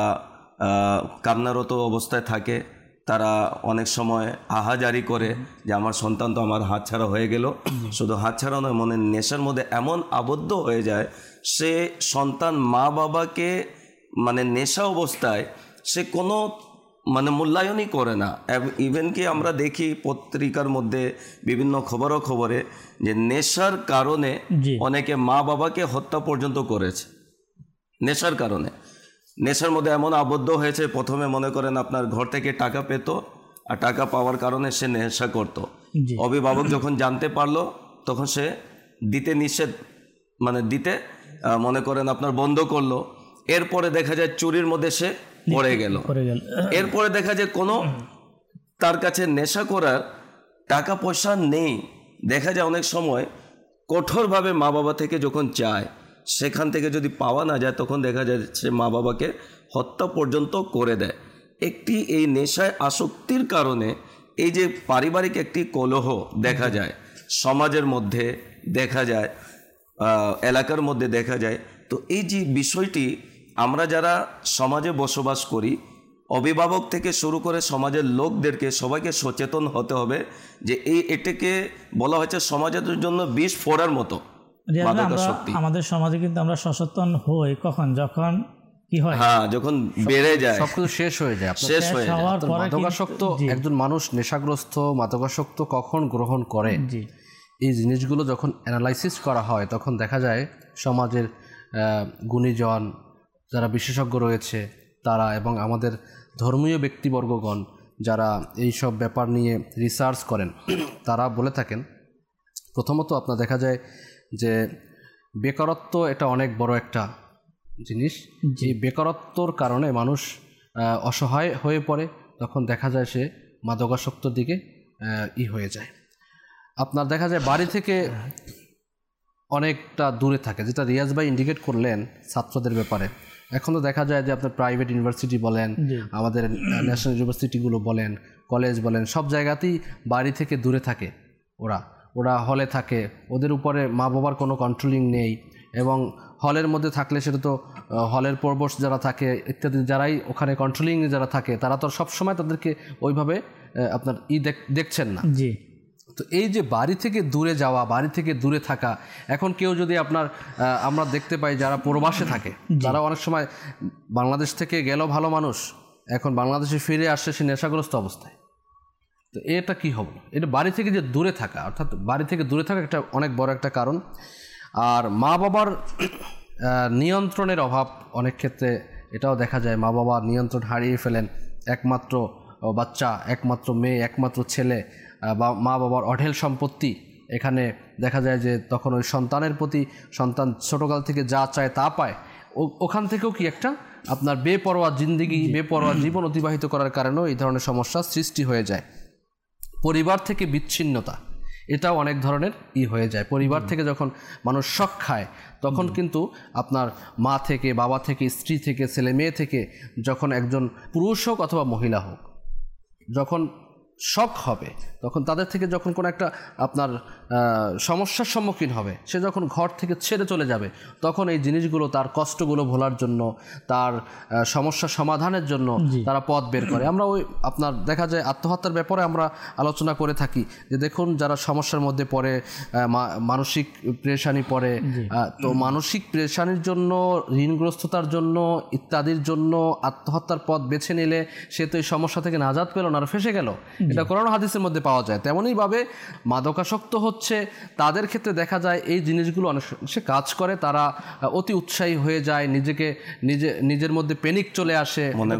কান্নারত অবস্থায় থাকে। তারা অনেক সময় আহাজারি করে যে আমার সন্তান তো আমার হাতছাড়া হয়ে গেল। শুধু হাতছাড়া নয়, মনে নেশার মধ্যে এমন আবদ্ধ হয়ে যায় সে সন্তান মা বাবাকে মানে নেশা অবস্থায় সে কোনো মানে মূল্যায়নই করে না। ইভেন কি আমরা দেখি পত্রিকার মধ্যে বিভিন্ন খবরে যে নেশার কারণে অনেকে মা বাবাকে হত্যা পর্যন্ত করেছে। নেশার কারণে, নেশার মধ্যে এমন আবদ্ধ হয়েছে, প্রথমে মনে করেন আপনার ঘর থেকে টাকা পেত আর টাকা পাওয়ার কারণে সে নেশা করত। অভিভাবক যখন জানতে পারলো তখন সে দিতে নিষেধ দিতে মনে করেন আপনার বন্ধ করলো। এরপরে দেখা যায় চুরির মধ্যে সে পড়ে গেল। এরপরে দেখা যায় কোনো তার কাছে নেশা করার টাকা পয়সা নেই। দেখা যায় অনেক সময় কঠোরভাবে মা বাবা থেকে যখন চায়, সেখান থেকে যদি পাওয়া না যায় তখন দেখা যায় সে মা বাবাকে হত্যা পর্যন্ত করে দেয়। একটি এই নেশায় আসক্তির কারণে এই যে পারিবারিক একটি কলহ দেখা যায়, সমাজের মধ্যে দেখা যায়, এলাকার মধ্যে দেখা যায়। তো এই যে বিষয়টি আমরা যারা সমাজে বসবাস করি, অভিভাবক থেকে শুরু করে সমাজের লোকদেরকে সবাইকে সচেতন হতে হবে যে এটাকে বলা হয়েছে সমাজের জন্য বিষ ফোড়ার মতো। আমাদের সমাজে কিন্তু আমরা সচেতন হই কখন, যখন কি হয়, যখন বেড়ে যায়, সবকিছু শেষ হয়ে যায়। মাদকাসক্ত একজন মানুষ নেশাগ্রস্ত মাদকাসক্ত কখন গ্রহণ করে, এই জিনিসগুলো যখন অ্যানালাইসিস করা হয় তখন দেখা যায় সমাজের গুণীজন যারা বিশেষজ্ঞ রয়েছে তারা এবং আমাদের ধর্মীয় ব্যক্তিবর্গগণ যারা এই সব ব্যাপার নিয়ে রিসার্চ করেন তারা বলে থাকেন, প্রথমত আপনার দেখা যায় যে বেকারত্ব এটা অনেক বড় একটা জিনিস। যে বেকারত্বর কারণে মানুষ অসহায় হয়ে পড়ে, তখন দেখা যায় সে মাদকাসক্তর দিকে হয়ে যায়। আপনার দেখা যায় বাড়ি থেকে অনেকটা দূরে থাকে, যেটা রিয়াজ ভাই ইন্ডিকেট করলেন ছাত্রদের ব্যাপারে। এখনও দেখা যায় যে আপনার প্রাইভেট ইউনিভার্সিটি বলেন, আমাদের ন্যাশনাল ইউনিভার্সিটিগুলো বলেন, কলেজ বলেন, সব জায়গাতেই বাড়ি থেকে দূরে থাকে। ওরা হলে থাকে, ওদের উপরে মা বাবার কোনো কন্ট্রোলিং নেই। এবং হলের মধ্যে থাকলে সেটা তো হলের পরবশ যারা থাকে ইত্যাদি যারাই ওখানে কন্ট্রোলিং যারা থাকে তারা তো সবসময় তাদেরকে ওইভাবে আপনার দেখছেন না। তো এই যে বাড়ি থেকে দূরে যাওয়া, বাড়ি থেকে দূরে থাকা, এখন কেউ যদি আমরা দেখতে পাই যারা প্রবাসে থাকে, যারা অনেক সময় বাংলাদেশ থেকে গেল ভালো মানুষ, এখন বাংলাদেশে ফিরে আসছে সে নেশাগ্রস্ত অবস্থায়। তো এটা কি হবে? এটা বাড়ি থেকে যে দূরে থাকা, অর্থাৎ বাড়ি থেকে দূরে থাকা একটা অনেক বড় একটা কারণ। আর মা বাবার নিয়ন্ত্রণের অভাব, অনেক ক্ষেত্রে এটাও দেখা যায় মা বাবা নিয়ন্ত্রণ হারিয়ে ফেলেন। একমাত্র বাচ্চা, একমাত্র মেয়ে, একমাত্র ছেলে বা মা বাবার অঢেল সম্পত্তি, এখানে দেখা যায় যে তখন ওই সন্তানের প্রতি সন্তান ছোটোকাল থেকে যা চায় তা পায়। ওখান থেকেও কি একটা আপনার বেপরোয়া জিন্দেগি, বেপরোয়া জীবন অতিবাহিত করার কারণেও এই ধরনের সমস্যার সৃষ্টি হয়ে যায়। পরিবার থেকে বিচ্ছিন্নতা, এটাও অনেক ধরনের হয়ে যায়। পরিবার থেকে যখন মানুষ শক খায় তখন কিন্তু আপনার মা থেকে, বাবা থেকে, স্ত্রী থেকে, ছেলে মেয়ে থেকে, যখন একজন পুরুষ হোক অথবা মহিলা হোক, যখন শক হবে তখন তাদের থেকে যখন কোনো একটা আপনার সমস্যার সম্মুখীন হবে, সে যখন ঘর থেকে ছেড়ে চলে যাবে, তখন এই জিনিসগুলো, তার কষ্টগুলো ভোলার জন্য, তার সমস্যা সমাধানের জন্য তারা পথ বের করে। আমরা ওই আপনার দেখা যায় আত্মহত্যার ব্যাপারে আমরা আলোচনা করে থাকি যে দেখুন, যারা সমস্যার মধ্যে পড়ে, মানসিক পেরেশানি পড়ে, তো মানসিক পেরেশানির জন্য, ঋণগ্রস্ততার জন্য ইত্যাদির জন্য আত্মহত্যার পথ বেছে নিলে সে তো এই সমস্যা থেকে নাজাত পেল না, আর ফেসে গেল। এটা কোরআন হাদিসের মধ্যে পাওয়া যায়। তেমনইভাবে মাদকাসক্ত হচ্ছে, তাদের ক্ষেত্রে দেখা যায় এই জিনিসগুলো অনেক সে কাজ করে, তারা অতি উৎসাহী হয়ে যায়, নিজের মধ্যে প্যানিক চলে আসে,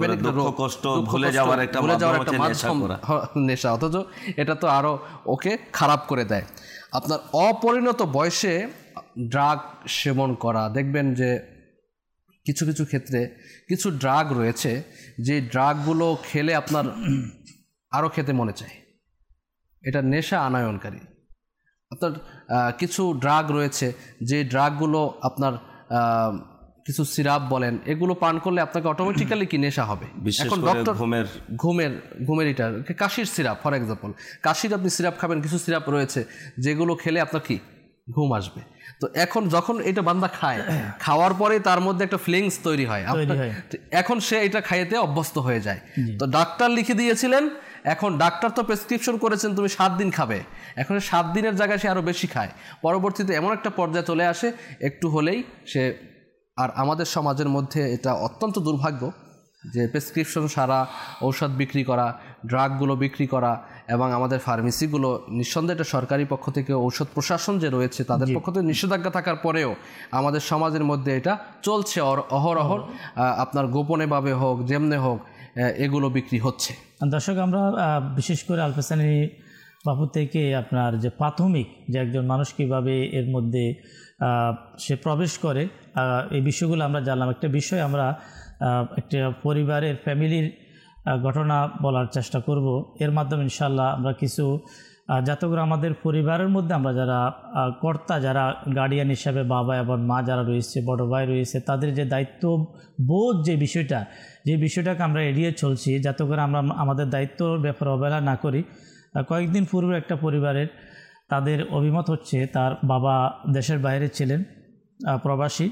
ভুলে যাওয়ার একটা মাধ্যম নেশা, অথচ এটা তো আরও ওকে খারাপ করে দেয়। আপনার অপরিণত বয়সে ড্রাগ সেবন করা, দেখবেন যে কিছু কিছু ক্ষেত্রে কিছু ড্রাগ রয়েছে যে ড্রাগগুলো খেলে আপনার আরও খেতে মনে চায়, এটা নেশা আনয়নকারী। আপনার কিছু ড্রাগ রয়েছে যে ড্রাগগুলো আপনার কিছু সিরাপ বলেন, এগুলো পান করলে আপনাকে অটোমেটিক্যালি কি নেশা হবে। এখন ডক্টর ঘুমের এটা কাশির সিরাপ, ফর এক্সাম্পল কাশির আপনি সিরাপ খাবেন, কিছু সিরাপ রয়েছে যেগুলো খেলে আপনার কি ঘুম আসবে। তো এখন যখন এটা বান্দা খায়, খাওয়ার পরে তার মধ্যে একটা ফিলিংস তৈরি হয়, এখন সে এটা খাইতে অভ্যস্ত হয়ে যায়। তো ডাক্তার লিখে দিয়েছিলেন, এখন ডাক্তার তো প্রেসক্রিপশন করেছেন তুমি 7 দিন খাবে, এখন 7 দিনের জায়গায় সে আরও বেশি খায়। পরবর্তীতে এমন একটা পর্যায়ে চলে আসে, একটু হলেই সে, আর আমাদের সমাজের মধ্যে এটা অত্যন্ত দুর্ভাগ্য যে প্রেসক্রিপশন সারা ঔষধ বিক্রি করা, ড্রাগগুলো বিক্রি করা, এবং আমাদের ফার্মেসিগুলো নিঃসন্দেহে এটা সরকারি পক্ষ থেকে, ঔষধ প্রশাসন যে রয়েছে তাদের পক্ষ থেকে নিষেধাজ্ঞা থাকার পরেও আমাদের সমাজের মধ্যে এটা চলছে অহরহ, আপনার গোপনেভাবে হোক যেমনে হোক এগুলো বিক্রি হচ্ছে। দর্শক, আমরা বিশেষ করে আলফেসানি বাবু থেকে আপনার যে প্রাথমিক যে একজন মানুষ কীভাবে এর মধ্যে সে প্রবেশ করে, এই বিষয়গুলো আমরা জানলাম। একটা বিষয় আমরা একটা পরিবারের ফ্যামিলির ঘটনা বলার চেষ্টা করব, এর মাধ্যমে ইনশাআল্লাহ আমরা কিছু, যাতে করে আমাদের পরিবারের মধ্যে আমরা যারা কর্তা, যারা গার্ডিয়ান হিসাবে বাবা এবং মা যারা রয়েছে, বড় ভাই রয়েছে, তাদের যে দায়িত্ববোধ যে বিষয়টাকে আমরা এড়িয়ে চলছি, যাতে করে আমরা আমাদের দায়িত্বর ব্যাপারে অবহেলা না করি। কয়েকদিন পূর্বে একটা পরিবারের তাদের অভিমত হচ্ছে, তার বাবা দেশের বাইরে ছিলেন, প্রবাসী,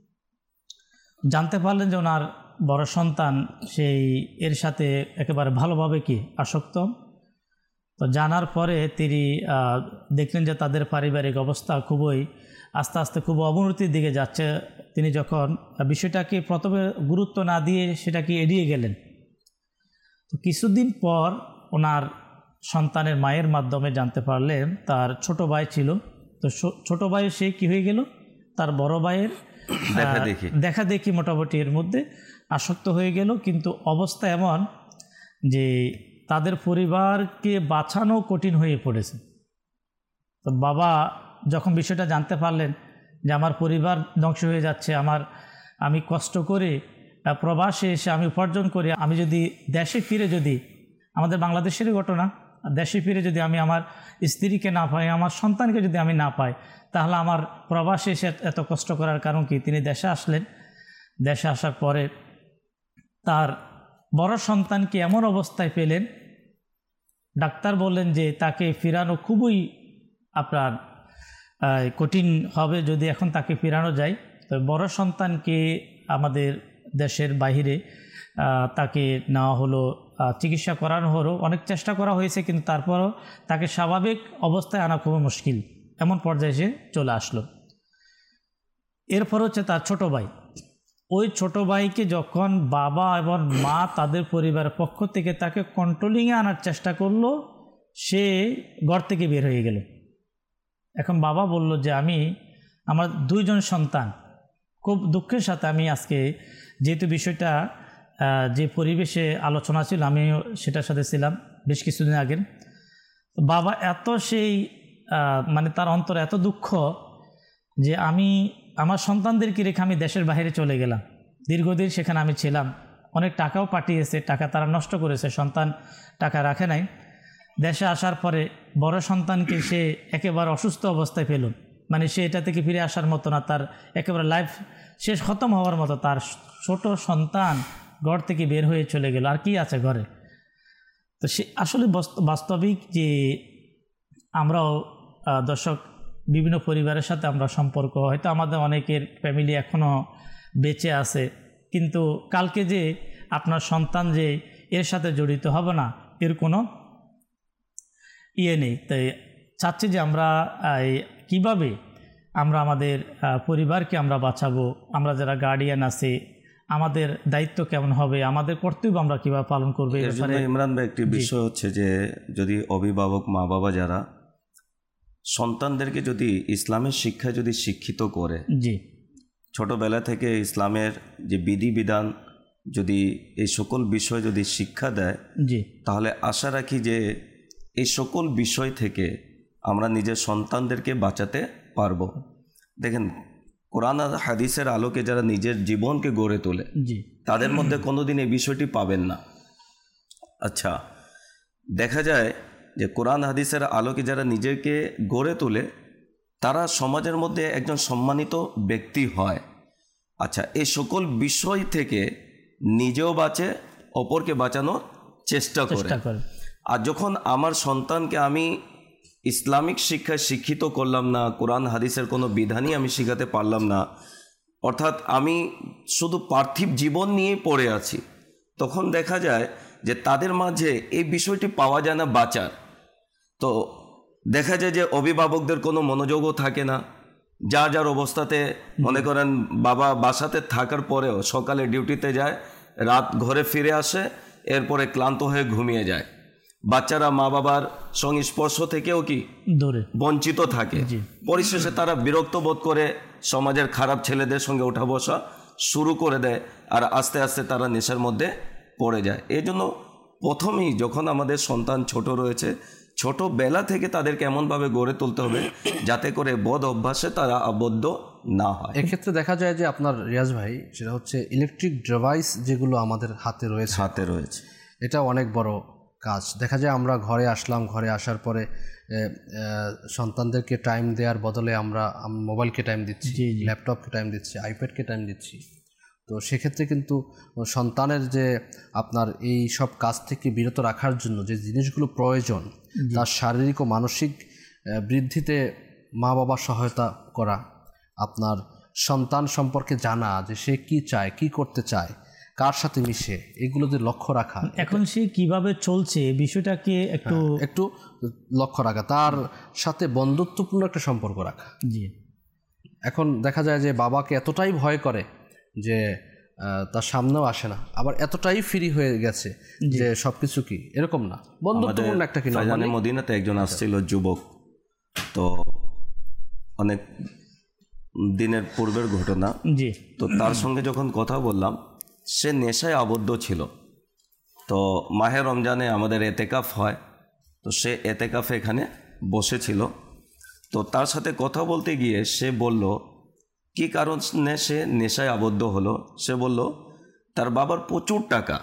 জানতে পারলেন যে ওনার বড় সন্তান সেই এর সাথে একেবারে ভালোভাবে আসক্ত। তো জানার পরে তিনি দেখলেন যে তাদের পারিবারিক অবস্থা খুবই আস্তে আস্তে খুব অবনতির দিকে যাচ্ছে। তিনি যখন বিষয়টাকে প্রথমে গুরুত্ব না দিয়ে সেটাকে এড়িয়ে গেলেন, তো কিছুদিন পর ওনার সন্তানের মায়ের মাধ্যমে জানতে পারলেন তার ছোট ভাই ছিল। তো ছোট ভাই সে কী হয়ে গেল, তার বড় ভাইয়ের দেখা দেখি মোটামুটি এর মধ্যে আসক্ত হয়ে গেল। কিন্তু অবস্থা এমন যে তাদের পরিবারকে বাঁচানো কঠিন হয়ে পড়েছে। তো বাবা যখন বিষয়টা জানতে পারলেন যে আমার পরিবার ধ্বংস হয়ে যাচ্ছে, আমি কষ্ট করে প্রবাসে এসে আমি উপার্জন করি, আমি যদি দেশে ফিরে, যদি আমাদের বাংলাদেশেরই ঘটনা, দেশে ফিরে যদি আমি আমার স্ত্রীকে না পাই, আমার সন্তানকে যদি আমি না পাই, তাহলে আমার প্রবাসে এসে এত কষ্ট করার কারণ কি? তিনি দেশে আসলেন। দেশে আসার পরে তার বড় সন্তানকে এমন অবস্থায় পেলেন, ডাক্তার বললেন যে তাকে ফিরানো খুবই আপনার কঠিন হবে যদি এখন তাকে ফিরানো যায়। তো বড় সন্তানকে আমাদের দেশের বাইরে তাকে নেওয়া হলো, চিকিৎসা করানো হলো, অনেক চেষ্টা করা হয়েছে, কিন্তু তারপরও তাকে স্বাভাবিক অবস্থায় আনা খুব মুশকিল, এমন পর্যায়ে সে চলে আসলো। এরপর হচ্ছে তার ছোট ভাই, ওই ছোট ভাইকে যখন বাবা এবং মা তাদের পরিবারের পক্ষ থেকে তাকে কন্ট্রোলিংয়ে আনার চেষ্টা করলো, সে ঘর থেকে বের হয়ে গেল। এখন বাবা বলল যে আমার 2 জন সন্তান, খুব দুঃখের সাথে আমি আজকে যেহেতু বিষয়টা যে পরিবেশে আলোচনা ছিল আমিও সেটার সাথে ছিলাম বেশ কিছুদিন আগের, বাবা এত সেই মানে তার অন্তরে এত দুঃখ যে আমার সন্তানদেরকে রেখে আমি দেশের বাইরে চলে গেলাম, দীর্ঘদিন সেখানে আমি ছিলাম, অনেক টাকাও পাঠিয়েছে, টাকা তারা নষ্ট করেছে, সন্তান টাকা রাখে নাই। দেশে আসার পরে বড় সন্তানকে সে একেবারে অসুস্থ অবস্থায় পেল, মানে সে এটা থেকে ফিরে আসার মতো না, তার একেবারে লাইফ শেষ খতম হওয়ার মতো। তার ছোট সন্তান ঘর থেকে বের হয়ে চলে গেল, আর কি আছে ঘরে? তো তো সে আসলে বাস্তবিক যে আমরাও দর্শক বিভিন্ন পরিবারের সাথে আমরা সম্পর্ক, হয়তো আমাদের অনেকের ফ্যামিলি এখনও বেঁচে আছে, কিন্তু কালকে যে আপনার সন্তান যে এর সাথে জড়িত হবে না এর কোনো নেই। তাই চাচ্ছি যে আমরা কিভাবে আমরা আমাদের পরিবারকে আমরা বাঁচাবো, আমরা যারা গার্ডিয়ান আছি আমাদের দায়িত্ব কেমন হবে, আমাদের কর্তব্য আমরা কীভাবে পালন করবো। ইমরান ভাই, একটি বিষয় হচ্ছে যে যদি অভিভাবক মা বাবা যারা সন্তানদেরকে যদি ইসলামের শিক্ষায় যদি শিক্ষিত করে, জি, ছোটবেলা থেকে ইসলামের যে বিধিবিধান যদি এই সকল বিষয় যদি শিক্ষা দেয়, জি, তাহলে আশা রাখি যে এই সকল বিষয় থেকে আমরা নিজের সন্তানদেরকে বাঁচাতে পারবো। দেখেন, কোরআন আর হাদিসের আলোকে যারা নিজের জীবনকে গড়ে তোলে, জি, তাদের মধ্যে কোনোদিন এই বিষয়টি পাবেন না। আচ্ছা, দেখা যায় যে কোরআন হাদিসের আলোকে যারা নিজেকে গড়ে তোলে তারা সমাজের মধ্যে একজন সম্মানিত ব্যক্তি হয়। আচ্ছা, এই সকল বিষয় থেকে নিজেও বাঁচে, অপরকে বাঁচানোর চেষ্টা করে। আর যখন আমার সন্তানকে আমি ইসলামিক শিক্ষায় শিক্ষিত করলাম না, কোরআন হাদিসের কোনো বিধানই আমি শেখাতে পারলাম না, অর্থাৎ আমি শুধু পার্থিব জীবন নিয়েই পড়ে আছি, তখন দেখা যায় যে তাদের মাঝে এই বিষয়টি পাওয়া যায় না বাঁচার। তো দেখা যায় যে অভিভাবকদের কোনো মনোযোগও থাকে না, যার যার অবস্থাতে, মনে করেন বাবা বাসাতে থাকার পরেও সকালে ডিউটিতে যায়, রাত ঘরে ফিরে আসে, এরপরে ক্লান্ত হয়ে ঘুমিয়ে যায়। বাচ্চারা মা বাবার সংস্পর্শ থেকেও কি দূরে বঞ্চিত থাকে। পরিশেষে তারা বিরক্ত বোধ করে সমাজের খারাপ ছেলেদের সঙ্গে ওঠা বসা শুরু করে দেয়, আর আস্তে আস্তে তারা নেশার মধ্যে পড়ে যায়। এই জন্য প্রথমেই যখন আমাদের সন্তান ছোট রয়েছে, ছোটবেলা থেকে তাদেরকে এমনভাবে গড়ে তুলতে হবে যাতে করে বদ অভ্যাসে তারা আবদ্ধ না হয়। এক্ষেত্রে দেখা যায় যে আপনার রিয়াজ ভাই, সেটা হচ্ছে ইলেকট্রিক ডিভাইস যেগুলো আমাদের হাতে রয়েছে, এটা অনেক বড় কাজ। দেখা যায় আমরা ঘরে আসলাম, ঘরে আসার পরে সন্তানদেরকে টাইম দেওয়ার বদলে আমরা মোবাইলকে টাইম দিচ্ছি, ল্যাপটপকে টাইম দিচ্ছি, আইপ্যাডকে টাইম দিচ্ছি। তো সেক্ষেত্রে কিন্তু সন্তানের যে আপনার এই সব কাজ থেকে বিরত রাখার জন্য যে জিনিসগুলো প্রয়োজন, তার শারীরিক ও মানসিক বৃদ্ধিতে মা বাবার সহায়তা করা, আপনার সন্তান সম্পর্কে জানা যে সে কি চায়, কি করতে চায়, কার সাথে মিশে, এগুলো যে লক্ষ্য রাখা, এখন সে কিভাবে চলছে বিষয়টাকে একটু লক্ষ্য রাখা, তার সাথে বন্ধুত্বপূর্ণ একটা সম্পর্ক রাখা। জি, এখন দেখা যায় যে বাবাকে এতটাই ভয় করে যে তার সামনেও আসে না, আবার এতটাই ফ্রি হয়ে গেছে যে সবকিছু কি এরকম না, বন্ধুত্বপূর্ণ একটা কি। মদিনাতে একজন আসছিল যুবক, তো অনেক দিনের পূর্বের ঘটনা। জি, তো তার সঙ্গে যখন কথা বললাম, সে নেশায় আবদ্ধ ছিল। তো মাহে রমজানে আমাদের এতেকাফ হয়, তো সে এতেকাফে এখানে বসেছিল। তো তার সাথে কথা বলতে গিয়ে সে বলল কি কারণে সে নেশায় আবদ্ধ হলো। সে বলল তার বাবার প্রচুর টাকা,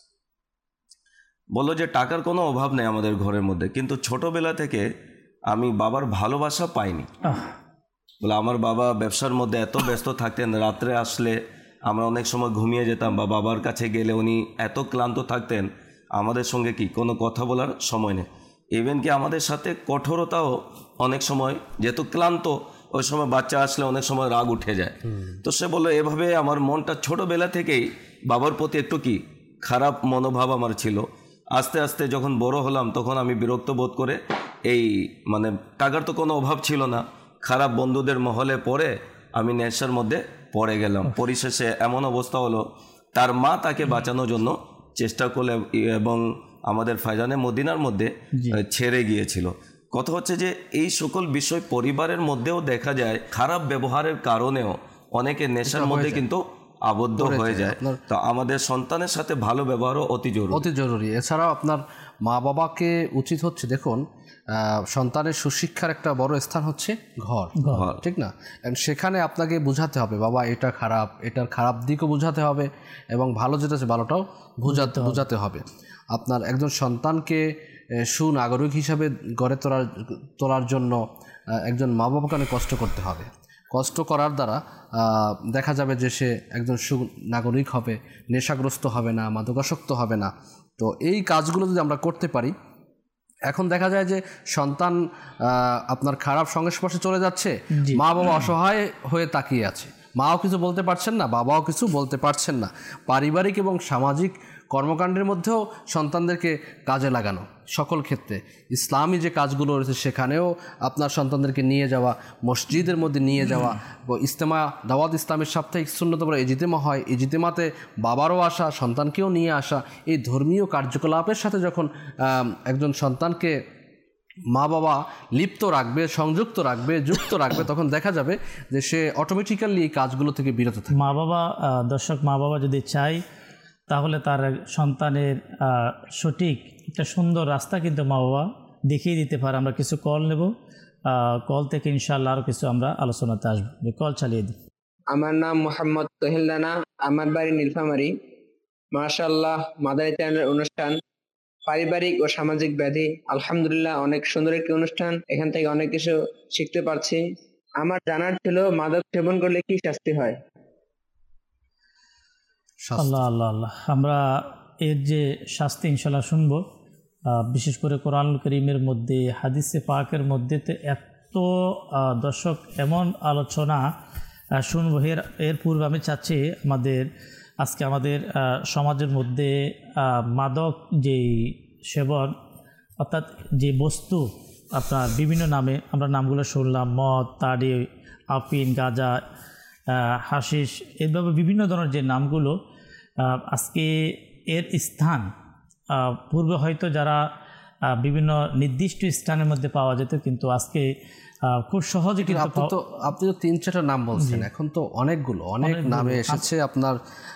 বলল যে টাকার কোনো অভাব নেই আমাদের ঘরের মধ্যে, কিন্তু ছোটবেলা থেকে আমি বাবার ভালোবাসা পাইনি। বলে আমার বাবা ব্যবসার মধ্যে এত ব্যস্ত থাকতেন, রাত্রে আসলে আমরা অনেক সময় ঘুমিয়ে যেতাম, বা বাবার কাছে গেলে উনি এত ক্লান্ত থাকতেন, আমাদের সঙ্গে কি কোনো কথা বলার সময় নেই। ইভেন কি আমাদের সাথে কঠোরতাও অনেক সময়, যেহেতু ক্লান্ত, ওই সময় বাচ্চা আসলে অনেক সময় রাগ উঠে যায়। তো সে বললো এভাবে আমার মনটা ছোটোবেলা থেকেই বাবার প্রতি একটু কি খারাপ মনোভাব আমার ছিল। আস্তে আস্তে যখন বড় হলাম তখন আমি বিরক্ত বোধ করে এই মানে টাকার তো কোনো অভাব ছিল না, খারাপ বন্ধুদের মহলে পড়ে আমি নেশার মধ্যে পড়ে গেলাম। পরিশেষে এমন অবস্থা হলো তার মা তাকে বাঁচানোর জন্য চেষ্টা করলে এবং আমাদের ফায়জানে মদিনার মধ্যে ছেড়ে গিয়েছিল। কথা হচ্ছে যে এই সকল বিষয় পরিবারের মধ্যেও দেখা যায়, খারাপ ব্যবহারের কারণেও অনেকে নেশার মধ্যে কিন্তু আবদ্ধ হয়ে যায়। তো আমাদের সন্তানের সাথে ভালো ব্যবহারও অতি জরুরি। এছাড়াও আপনার মা বাবাকে উচিত হচ্ছে, দেখুন সন্তানের সুশিক্ষার একটা বড় স্থান হচ্ছে ঘর, ঠিক না? সেখানে আপনাকে বোঝাতে হবে বাবা এটা খারাপ, এটার খারাপ দিকও বোঝাতে হবে, এবং ভালো যেটা আছে ভালোটাও বোঝাতে হবে। আপনার একজন সন্তানকে সুনাগরিক হিসাবে গড়ে তোলার জন্য একজন মা বাবাকে অনেক কষ্ট করতে হবে। কষ্ট করার দ্বারা দেখা যাবে যে সে একজন সুনাগরিক হবে, নেশাগ্রস্ত হবে না, মাদকাসক্ত হবে না। তো এই কাজগুলো যদি আমরা করতে পারি, এখন দেখা যায় যে সন্তান আপনার খারাপ সংস্পর্শে চলে যাচ্ছে, মা বাবা অসহায় হয়ে তাকিয়ে আছে, মাও কিছু বলতে পারছেন না, বাবাও কিছু বলতে পারছেন না। পারিবারিক এবং সামাজিক কর্মকাণ্ডের মধ্যেও সন্তানদেরকে কাজে লাগানো, সকল ক্ষেত্রে ইসলামী যে কাজগুলো রয়েছে সেখানেও আপনার সন্তানদেরকে নিয়ে যাওয়া, মসজিদের মধ্যে নিয়ে যাওয়া, ইজতেমা দাওয়াত ইসলামের সাপ্তাহিক সুন্নত পরে ইজতেমা হয়, ইজতেমাতে বাবারও আসা, সন্তানকেও নিয়ে আসা, এই ধর্মীয় কার্যকলাপের সাথে যখন একজন সন্তানকে মা বাবা লিপ্ত রাখবে, সংযুক্ত রাখবে, যুক্ত রাখবে, তখন দেখা যাবে যে সে অটোমেটিক্যালি এই কাজগুলো থেকে বিরত থাকে। মা বাবা, দর্শক, মা বাবা যদি চায় তাহলে তার সন্তানের সঠিক একটা সুন্দর রাস্তা কিন্তু মা বাবা দেখিয়ে দিতে পারে। আমরা কিছু কল নেব, কল থেকে ইনশাআল্লাহ আরও কিছু আমরা আলোচনাতে আসবো। কল চালিয়ে দিই। আমার নাম মোহাম্মদ তোহিল রানা, আমার বাড়ি নীলফামারী। মাশাআল্লাহ, মাদানী চ্যানেলের অনুষ্ঠান পারিবারিক ও সামাজিক ব্যাধি, আলহামদুলিল্লাহ অনেক সুন্দর একটি অনুষ্ঠান, এখান থেকে অনেক কিছু শিখতে পারছি। আমার জানার ছিল মাদক সেবন করলে কি শাস্তি হয়। আল্লাহ আল্লাহ আল্লাহ, আমরা এর যে শাস্তি ইনশাল্লাহ শুনবো। বিশেষ করে কোরআনুল কারীমের মধ্যে, হাদিসে পাকের মধ্যে তো এত দর্শক এমন আলোচনা শুনবো। এর পূর্বে আমি চাচ্ছি আজকে আমাদের সমাজের মধ্যে মাদক যেই সেবন, অর্থাৎ যে বস্তু আপনার বিভিন্ন নামে আমরা নামগুলো শুনলাম, মদ, তাড়ি, আফিন, গাঁজা, হাশিশ, এভাবে বিভিন্ন ধরনের যে নামগুলো, আজকে এর স্থান পূর্বে হয়তো যারা বিভিন্ন নির্দিষ্ট স্থানের মধ্যে পাওয়া যেত, কিন্তু আজকে খুব সহজে কিন্তু আপনি তো 3-4টা নাম বলছেন, এখন তো অনেক নামে এসেছে। আপনার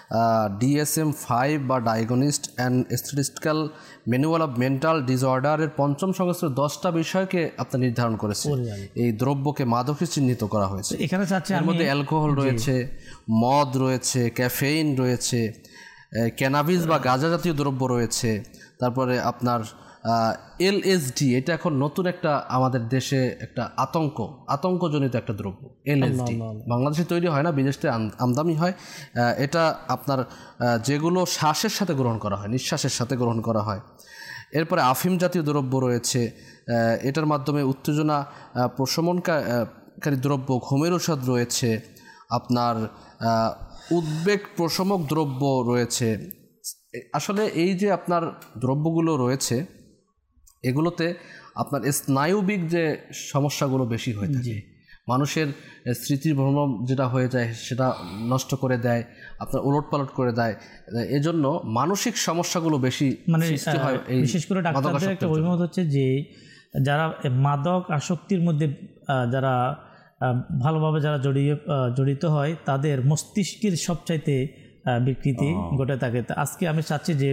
DSM-5 বা diagnostic and statistical manual of mental ডিসঅর্ডারের 5ম সংস্করণ 10টা বিষয়কে আপনার নির্ধারণ করেছে। এই দ্রব্যকে মাদকে চিহ্নিত করা হয়েছে। এখানে চাচ্ছি এর মধ্যে অ্যালকোহল রয়েছে, মদ রয়েছে, ক্যাফেইন রয়েছে, ক্যানাবিস বা গাঁজা জাতীয় দ্রব্য রয়েছে, তারপরে আপনার LSD, এটা এখন নতুন একটা আমাদের দেশে একটা আতঙ্কজনিত একটা দ্রব্য। LSD বাংলাদেশে তৈরি হয় না, বিদেশ থেকে আমদানি হয়। এটা আপনার যেগুলো শ্বাসের সাথে গ্রহণ করা হয়, নিঃশ্বাসের সাথে গ্রহণ করা হয়। এরপরে আফিম জাতীয় দ্রব্য রয়েছে, এটার মাধ্যমে উত্তেজনা প্রশমনকারী দ্রব্য, ঘুমের ঔষধ রয়েছে, আপনার উদ্বেগ প্রশমক দ্রব্য রয়েছে। আসলে এই যে আপনার দ্রব্যগুলো রয়েছে, এগুলোতে আপনার স্নায়ুবিক যে সমস্যাগুলো বেশি হয়ে থাকে, মানুষের স্মৃতিভ্রম যেটা হয়ে যায় সেটা নষ্ট করে দেয়, আপনার ওলটপালট করে দেয়। এজন্য মানসিক সমস্যাগুলো বেশি সৃষ্টি হয়। বিশেষ করে ডাক্তারদের একটা অভিমত হচ্ছে যে যারা মাদক আসক্তির মধ্যে যারা ভালোভাবে যারা জড়িত হয়, তাদের মস্তিষ্কের সবচাইতে বিকৃতি ঘটে থাকে। আজকে আমি চাচ্ছি যে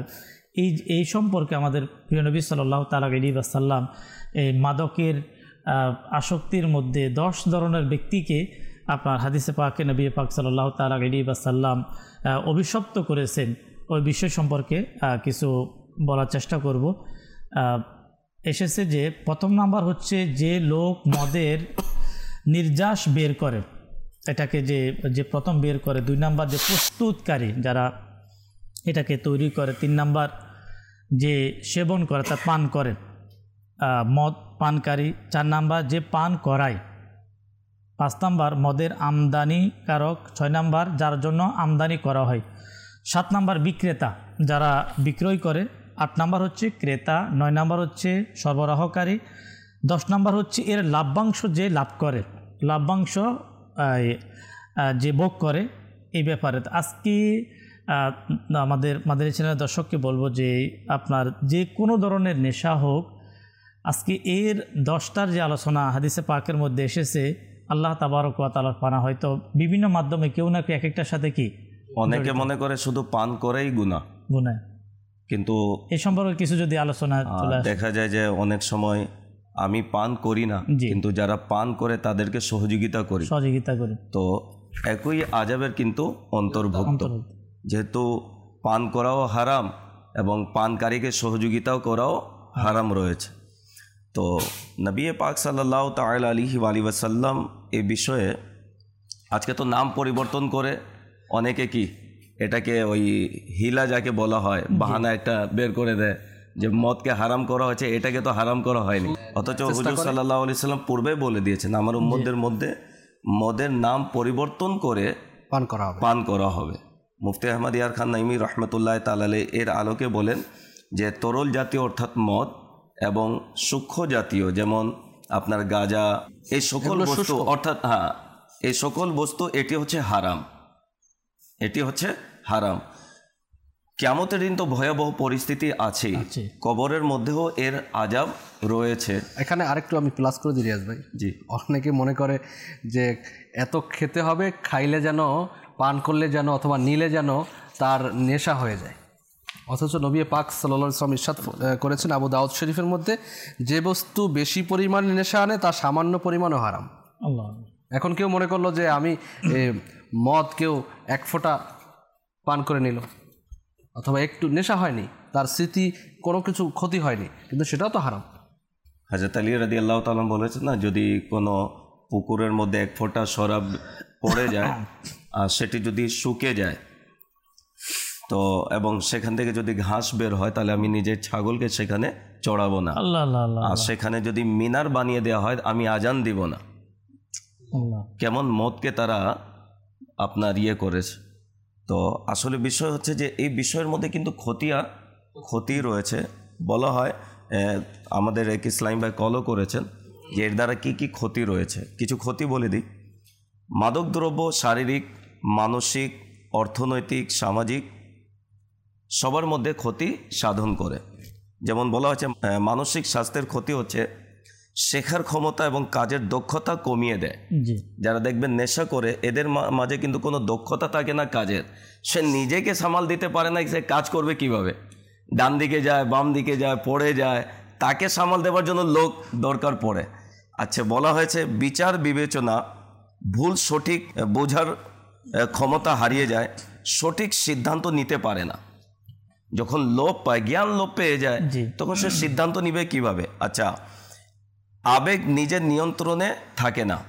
এই সম্পর্কে আমাদের প্রিয় নবী সাল্লাল্লাহু তাআলা আলাইহি ওয়াসাল্লাম এই মাদকের আসক্তির মধ্যে 10 ধরনের ব্যক্তিকে আপনার হাদিসে পাকে নবী পাক সাল্লাল্লাহু তাআলা আলাইহি ওয়াসাল্লাম অভিশপ্ত করেছেন। ওই বিষয় সম্পর্কে কিছু বলার চেষ্টা করব। এসেছে যে প্রথম নাম্বার হচ্ছে যে লোক মদের নির্যাস বের করে, এটাকে যে প্রথম বের করে। 2 নাম্বার যে প্রস্তুতকারী, যারা এটাকে তৈরি করে। 3 নাম্বার যে সেবন করে, তা পান করে, মদ পানকারী। 4 নাম্বার যে পান করায়। 5 নাম্বার মদের আমদানিকারক। 6 নাম্বার যার জন্য আমদানি করা হয়। 7 নাম্বার বিক্রেতা, যারা বিক্রয় করে। 8 নাম্বার হচ্ছে ক্রেতা। 9 নাম্বার হচ্ছে সরবরাহকারী। 10 নাম্বার হচ্ছে এর লাভ্যাংশ, যে লাভ করে, লাভ্যাংশ যে ভোগ করে। এই ব্যাপারে আজকে আমাদের মাদানী চ্যানেলের দর্শককে বলবো যে আপনার যে কোনো ধরনের নেশা হোক, আজকে এর 10টার যে আলোচনা হাদিসে পাকের মধ্যে এসেছে, আল্লাহ তাবারক ওয়া তাআলার পানা হয়তো বিভিন্ন মাধ্যমে কেউ না কেউ এক একটার সাথে কি অনেকে মনে করে শুধু পান করেই গুনাহ, কিন্তু এই সম্পর্কে কিছু যদি আলোচনা দেখা যায় যে অনেক সময় আমি পান করি না, কিন্তু যারা পান করে তাদেরকে সহযোগিতা করি, তো একই আযাবের কিন্তু অন্তর্ভুক্ত। যেহেতু পান করাও হারাম এবং পানকারীকে সহযোগিতাও করাও হারাম রয়েছে। তো নবী পাক সাল্লাল্লাহু তাআলা আলাইহি ওয়াসাল্লাম এই বিষয়ে আজকে তো নাম পরিবর্তন করে অনেকে কি এটাকে ওই হিলা যাকে বলা হয়, বাহানা একটা বের করে দেয় যে মদকে হারাম করা হয়েছে, এটাকে তো হারাম করা হয়নি। অথচ হুজুর সাল্লাল্লাহু আলাইহি সাল্লাম পূর্বে বলে দিয়েছেন আমার উম্মতদের মধ্যে মদের নাম পরিবর্তন করে পান করা হবে। মুফতি আহমদ ইয়ার খান নাইমি রহমতুল্লাহ তাআলা এর আলোকে বলেন যে তরল জাতীয় অর্থাৎ মদ এবং সূক্ষ্ম জাতীয় যেমন আপনার গাঁজা, এই সকল বস্তু অর্থাৎ এই সকল বস্তু এটি হচ্ছে হারাম, এটি হচ্ছে হারাম। কিয়ামতের দিন তো ভয়াবহ পরিস্থিতি আছে, কবরের মধ্যেও এর আযাব রয়েছে। এখানে আরেকটু আমি প্লাস করে দিই রিয়াজ ভাই। জি, অনেকে মনে করে যে এত খেতে হবে, খাইলে যেন, পান করলে যেন অথবা নিলে যেন তার নেশা হয়ে যায়। অথচ নবী পাক সাল্লাল্লাহু আলাইহি ওয়াসাল্লাম ইরশাদ করেছেন আবু দাউদ শরীফের মধ্যে, যে বস্তু বেশি পরিমাণে নেশা আনে তার সামান্য পরিমাণও হারাম। আল্লাহ। এখন কেউ মনে করলো যে আমি মদ কেউ এক ফোঁটা পান করে নিল অথবা একটু নেশা হয়নি, তার স্মৃতি কোনো কিছু ক্ষতি হয়নি, কিন্তু সেটাও তো হারাম। হযরত আলী রাদিয়াল্লাহু তাআলা বলেছেন না, যদি কোনো পুকুরের মধ্যে এক ফোঁটা শরাব পড়ে যায় আর সেটি যদি শুকে যায় তো এবং সেখান থেকে যদি ঘাস বের হয় তাহলে আমি নিজের ছাগলকে সেখানে চড়াবো না। আর সেখানে যদি মিনার বানিয়ে দেওয়া হয় আমি আজান দিব না। কেমন মদকে তারা আপনার করেছে। তো আসলে বিষয় হচ্ছে যে এই বিষয়ের মধ্যে কিন্তু ক্ষতি রয়েছে। বলা হয় আমাদের এক ইসলাম ভাই কলও করেছেন যে এর দ্বারা কি কি ক্ষতি রয়েছে, কিছু ক্ষতি বলে দিই। মাদকদ্রব্য শারীরিক, মানসিক, অর্থনৈতিক, সামাজিক সবার মধ্যে ক্ষতি সাধন করে। যেমন বলা হচ্ছে মানসিক স্বাস্থ্যের ক্ষতি হচ্ছে শেখার ক্ষমতা এবং কাজের দক্ষতা কমিয়ে দেয়। যারা দেখবেন নেশা করে এদের মাঝে কিন্তু কোনো দক্ষতা থাকে না কাজের, সে নিজেকে সামাল দিতে পারে না, সে কাজ করবে কিভাবে, ডান দিকে যায়, বাম দিকে যায়, পড়ে যায়, তাকে সামাল দেওয়ার জন্য লোক দরকার পড়ে। আচ্ছা, বলা হয়েছে বিচার বিবেচনা, ভুল সঠিক বোঝার ক্ষমতা হারিয়ে যায়, সঠিক সিদ্ধান্ত নিতে পারে না। যখন লোপ পায়, জ্ঞান লোপ পেয়ে যায়, তখন সে সিদ্ধান্ত নিবে কিভাবে। আচ্ছা, আবেগ নিজের নিয়ন্ত্রণে থাকে না,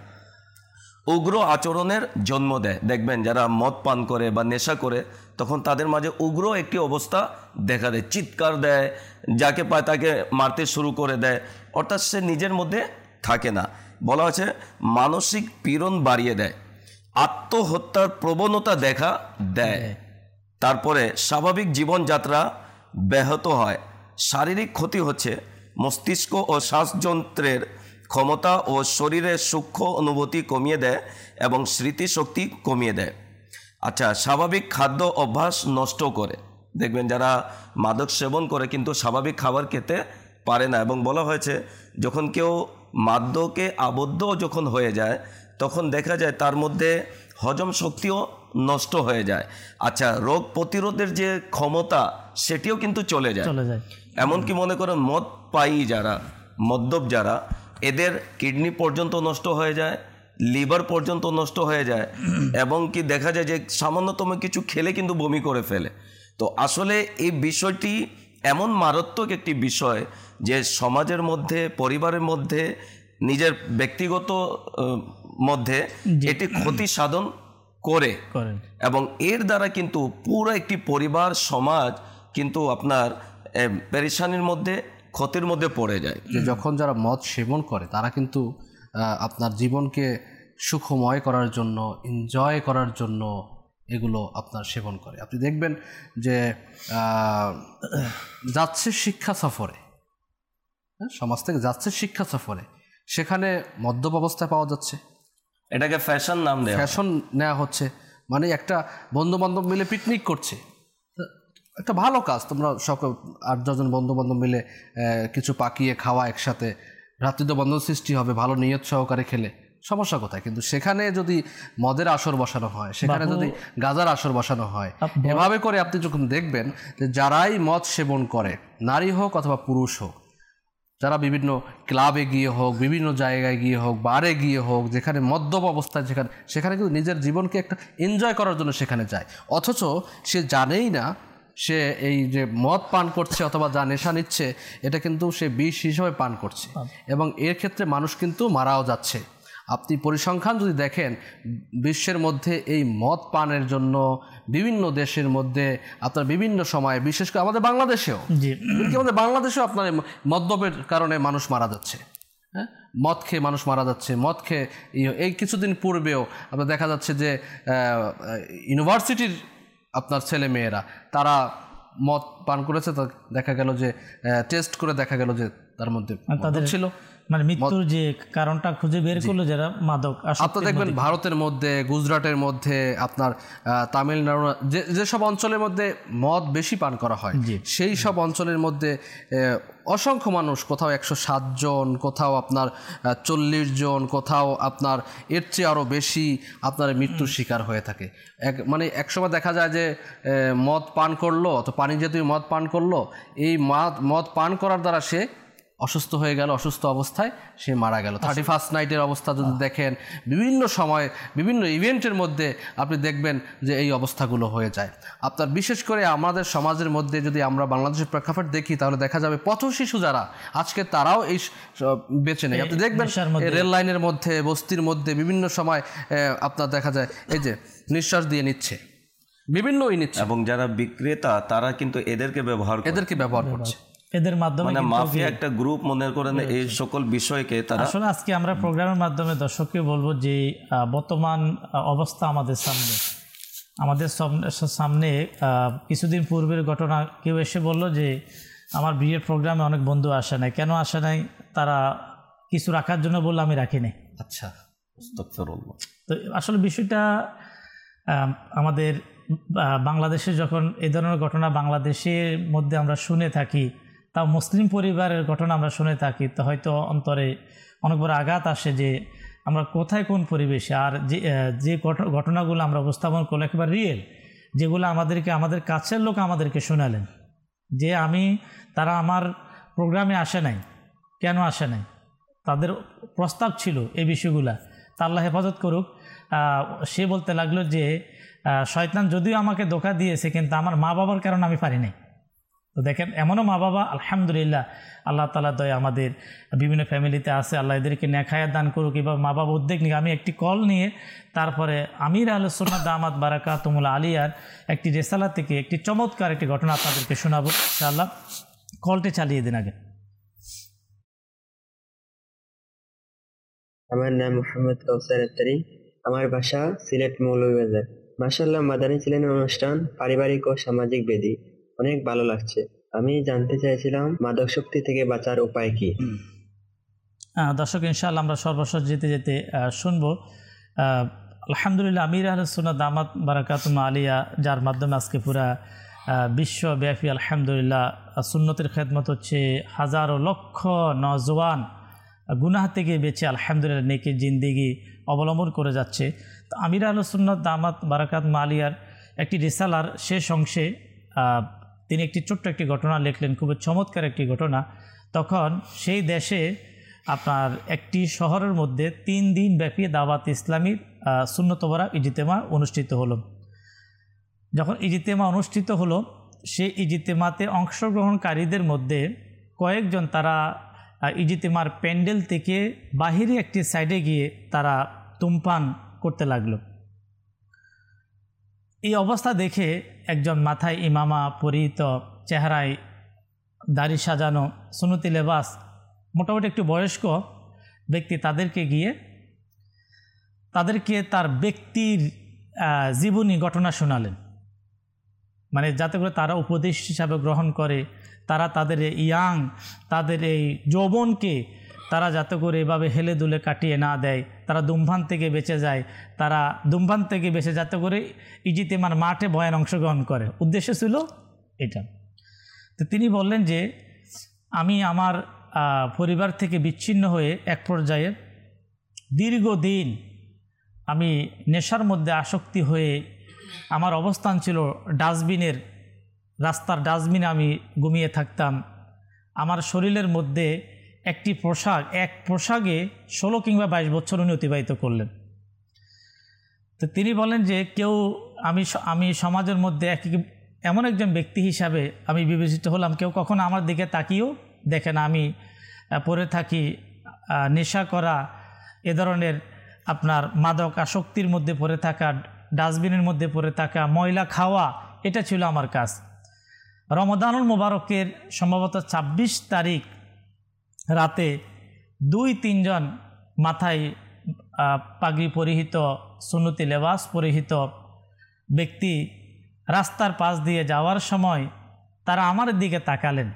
উগ্র আচরণের জন্ম দেয়। দেখবেন যারা মদ পান করে বা নেশা করে তখন তাদের মাঝে উগ্র একটি অবস্থা দেখা দেয়, চিৎকার দেয়, যাকে পায় তাকে মারতে শুরু করে দেয়, অর্থাৎ সে নিজের মধ্যে থাকে না। বলা হচ্ছে মানসিক পীড়ন বাড়িয়ে দেয়, আত্মহত্যার প্রবণতা দেখা দেয়, তারপরে স্বাভাবিক জীবনযাত্রা ব্যাহত হয়। শারীরিক ক্ষতি হচ্ছে মস্তিষ্ক ও শ্বাসযন্ত্রের ক্ষমতা ও শরীরের সূক্ষ্ম অনুভূতি কমিয়ে দেয় এবং স্মৃতিশক্তি কমিয়ে দেয়। আচ্ছা, স্বাভাবিক খাদ্য অভ্যাস নষ্ট করে। দেখবেন যারা মাদক সেবন করে কিন্তু স্বাভাবিক খাবার খেতে পারে না, এবং বলা হয়েছে যখন কেউ মাদকে আবদ্ধ যখন হয়ে যায় তখন দেখা যায় তার মধ্যে হজম শক্তিও নষ্ট হয়ে যায়। আচ্ছা, রোগ প্রতিরোধের যে ক্ষমতা সেটিও কিন্তু চলে যায়। এমনকি মনে করেন মদ পায়ী যারা, মদ্যপ যারা, এদের কিডনি পর্যন্ত নষ্ট হয়ে যায়, লিভার পর্যন্ত নষ্ট হয়ে যায়, এবং কি দেখা যায় যে সামান্যতম কিছু খেলে কিন্তু বমি করে ফেলে। তো আসলে এই বিষয়টি এমন মারাত্মক একটি বিষয় যে সমাজের মধ্যে, পরিবারের মধ্যে, নিজের ব্যক্তিগত মধ্যে এটি ক্ষতি সাধন করে, এবং এর দ্বারা কিন্তু পুরো একটি পরিবার, সমাজ কিন্তু আপনার পেরেশানির মধ্যে, ক্ষতির মধ্যে পড়ে যায়। যে যখন যারা মদ সেবন করে তারা কিন্তু আপনার জীবনকে সুখময় করার জন্য, এনজয় করার জন্য এগুলো আপনার সেবন করে। আপনি দেখবেন যে যাচ্ছে শিক্ষা সফরে, সমাজ থেকে যাচ্ছে শিক্ষা সফরে, সেখানে মদ্যপ অবস্থায় পাওয়া যাচ্ছে, এটাকে ফ্যাশন নাম দেয়, ফ্যাশন নেওয়া হচ্ছে। মানে একটা বন্ধু বান্ধব মিলে পিকনিক করছে, একটা ভালো কাজ, তোমরা সকল 8-10 জন বন্ধু বান্ধব মিলে কিছু পাকিয়ে খাওয়া একসাথে, ভ্রাতৃত্ব বন্ধন সৃষ্টি হবে ভালো নিয়ত সহকারে খেলে, সমস্যা কোথায়? কিন্তু সেখানে যদি মদের আসর বসানো হয়, সেখানে যদি গাঁজার আসর বসানো হয়, এভাবে করে আপনি যখন দেখবেন যে যারাই মদ সেবন করে, নারী হোক অথবা পুরুষ হোক, যারা বিভিন্ন ক্লাবে গিয়ে হোক, বিভিন্ন জায়গায় গিয়ে হোক, বারে গিয়ে হোক, যেখানে মদ্যপ অবস্থায় সেখানে কিন্তু নিজের জীবনকে একটা এনজয় করার জন্য সেখানে যায়, অথচ সে জানেই না সে এই যে মদ পান করছে অথবা যা নেশা নিচ্ছে এটা কিন্তু সে বিষ হিসেবে পান করছে, এবং এর ক্ষেত্রে মানুষ কিন্তু মারাও যাচ্ছে। আপনি পরিসংখ্যান যদি দেখেন, বিশ্বের মধ্যে এই মদ পানের জন্য বিভিন্ন দেশের মধ্যে আপনার বিভিন্ন সময়, বিশেষ করে আমাদের বাংলাদেশেও, আমাদের বাংলাদেশেও আপনার মদ্যপের কারণে মানুষ মারা যাচ্ছে। হ্যাঁ, মদ খেয়ে মানুষ মারা যাচ্ছে। মদ খেয়ে এই কিছুদিন পূর্বেও আপনার দেখা যাচ্ছে যে ইউনিভার্সিটির আপনার ছেলে মেয়েরা তারা মদ পান করেছে, তা দেখা গেল যে টেস্ট করে দেখা গেল যে তার মধ্যে তাদের ছিল মানে মৃত্যুর যে কারণটা খুঁজে বের করলো যারা মাদক। আপনার দেখবেন ভারতের মধ্যে, গুজরাটের মধ্যে, আপনার তামিলনাড়ু, যেসব অঞ্চলের মধ্যে মদ বেশি পান করা হয়, সেই সব অঞ্চলের মধ্যে অসংখ্য মানুষ, কোথাও 107 জন, কোথাও আপনার 40 জন, কোথাও আপনার এর চেয়ে আরও বেশি আপনার মৃত্যুর শিকার হয়ে থাকে। মানে একসময় দেখা যায় যে মদ পান করলো, তো পানি জাতীয় মদ পান করলো, এই মদ পান করার দ্বারা সে অসুস্থ হয়ে গেল, অসুস্থ অবস্থায় সে মারা গেল। 31st নাইটের অবস্থা যদি দেখেন, বিভিন্ন সময় বিভিন্ন ইভেন্টের মধ্যে আপনি দেখবেন যে এই অবস্থাগুলো হয়ে যায়। আপনার বিশেষ করে আমাদের সমাজের মধ্যে যদি আমরা বাংলাদেশের প্রেক্ষাপট দেখি, তাহলে দেখা যাবে পথ শিশু যারা আজকে তারাও এই বেঁচে নেই। আপনি দেখবেন রেল লাইনের মধ্যে, বস্তির মধ্যে বিভিন্ন সময় আপনার দেখা যায় এই যে নিঃশ্বাস দিয়ে নিচ্ছে, বিভিন্নই নিচ্ছে, এবং যারা বিক্রেতা তারা কিন্তু এদেরকে ব্যবহার করছে। এদের মাধ্যমে মানে মাফিয়া একটা গ্রুপ মনে করেন এই সকল বিষয়কে তারা। আসলে আজকে আমরা প্রোগ্রামের মাধ্যমে দর্শককে বলবো যে বর্তমান অবস্থা আমাদের সামনে কিছুদিন পূর্বের ঘটনা। কেউ এসে বলল যে আমার বিয়ের প্রোগ্রামে অনেক বন্ধু আসে নাই। কেন আসে নাই? তারা কিছু রাখার জন্য বললো, আমি রাখি নাই। আচ্ছা, তো আসলে বিষয়টা আমাদের বাংলাদেশে যখন এই ধরনের ঘটনা বাংলাদেশের মধ্যে আমরা শুনে থাকি, তাও মুসলিম পরিবারের ঘটনা আমরা শুনে থাকি, তো হয়তো অন্তরে অনেক বড় আঘাত আসে যে আমরা কোথায় কোন পরিবেশে। আর যে ঘটনাগুলো আমরা উপস্থাপন করলো একেবারে রিয়েল, যেগুলো আমাদের কাছের লোক আমাদেরকে শোনালেন যে তারা আমার প্রোগ্রামে আসে নাই, কেন আসে নাই, তাদের প্রস্তাব ছিল এই বিষয়গুলা। তা আল্লাহ হেফাজত করুক। সে বলতে লাগলো যে শয়তান যদিও আমাকে ধোঁকা দিয়েছে, কিন্তু আমার মা বাবার কারণে আমি পারি নাই। তো দেখেন, এমনও মা বাবা আলহামদুলিল্লাহ আল্লাহ তাআলা দয়া আমাদের বিভিন্ন ফ্যামিলিতে আছে। আল্লাহ এদেরকে নেক হায়াত দান করুক। এবার মা বাবা উদ্যোগ নিয়ে আমি একটি কল নিয়ে তারপরে আমির আহলুস সুন্নাহ দামাত বারাকাতুহুল আলিয়ার একটি রেসালা থেকে একটি চমৎকার একটি ঘটনা আপনাদেরকে শোনাবো ইনশাআল্লাহ। কলটি চালিয়ে দিন আগে। আমার নাম মোহাম্মদ কাউসার আত্তারি, আমার বাসা সিলেট মৌলভীবাজার। মাশাআল্লাহ, মাদানী ছিলেন অনুষ্ঠান পারিবারিক ও সামাজিক বেদি, অনেক ভালো লাগছে। আমি জানতে চাইছিলাম মাদক শক্তি থেকে বাঁচার উপায় কি? দর্শক, ইনশাআল্লাহ আমরা সর্বশেষ যেতে যেতে শুনবো। আলহামদুলিল্লাহ, আমির আহলুস সুন্নাহ দামাত বারাকাতুহুল আলিয়া, যার মাধ্যমে আজকে পুরা বিশ্বব্যাপী আলহামদুলিল্লাহ সুন্নতের খেদমত হচ্ছে, হাজারো লক্ষ নওজোয়ান গুনাহ থেকে বেঁচে আলহামদুলিল্লাহ নেকের জিন্দেগি অবলম্বন করে যাচ্ছে। তো আমির আহলুস সুন্নাহ দামাত বারাকাতুহুল আলিয়ার একটি রিসালার শেষ অংশে তিনি একটি ছোট্ট একটি ঘটনা লিখলেন, খুবই চমৎকার একটি ঘটনা। তখন সেই দেশে আপনার একটি শহরের মধ্যে 3 দিন ব্যাপী দাওয়াত ইসলামীর সুন্নত বরাক ইজতেমা অনুষ্ঠিত হলো। যখন ইজতেমা অনুষ্ঠিত হলো, সেই ইজতেমাতে অংশগ্রহণকারীদের মধ্যে কয়েকজন তারা ইজতেমার প্যান্ডেল থেকে বাহিরে একটি সাইডে গিয়ে তারা ধূমপান করতে লাগলো। এই অবস্থা দেখে একজন মাথায় ইমামা পরিহিত, চেহারায় দাড়ি সাজানো, সুন্নতি লেবাস, মোটামুটি একটু বয়স্ক ব্যক্তি তাদেরকে তার ব্যক্তির জীবনী ঘটনা শোনালেন, মানে যাতে করে তারা উপদেশ হিসাবে গ্রহণ করে, তারা তাদের তাদের এই যৌবনকে তারা যাতে করে এভাবে হেলে দুলে কাটিয়ে না দেয়, তারা ধূমপান থেকে বেঁচে যায়, তারা ধূমপান থেকে বেঁচে যাতে করে ইজতেমার মাঠে বয়ান অংশগ্রহণ করে। উদ্দেশ্য ছিল এটা। তো তিনি বললেন যে আমি আমার পরিবার থেকে বিচ্ছিন্ন হয়ে এক পর্যায়ে দীর্ঘদিন আমি নেশার মধ্যে আসক্তি হয়ে আমার অবস্থান ছিল রাস্তার ডাস্টবিনে আমি ঘুমিয়ে থাকতাম। আমার শরীরের মধ্যে এক পোশাকে 16 কিংবা 22 বছর উনি অতিবাহিত করলেন। তো তিনি বলেন যে আমি সমাজের মধ্যে এমন একজন ব্যক্তি হিসাবে আমি বিবেচিত হলাম, কেউ কখনো আমার দিকে তাকিয়েও দেখে না। আমি পরে থাকি, নেশা করা, এ ধরনের আপনার মাদক আসক্তির মধ্যে পড়ে থাকা, ডাস্টবিনের মধ্যে পড়ে থাকা, ময়লা খাওয়া, এটা ছিল আমার কাজ। রমাদানুল মোবারকের সম্ভবত ২৬ তারিখ রাতে ২-৩ জন মাথায় পাগড়ি পরিহিত, সুন্নতি লেবাস পরিহিত ব্যক্তি রাস্তার পাশ দিয়ে যাওয়ার সময় তারা আমার দিকে তাকালেন।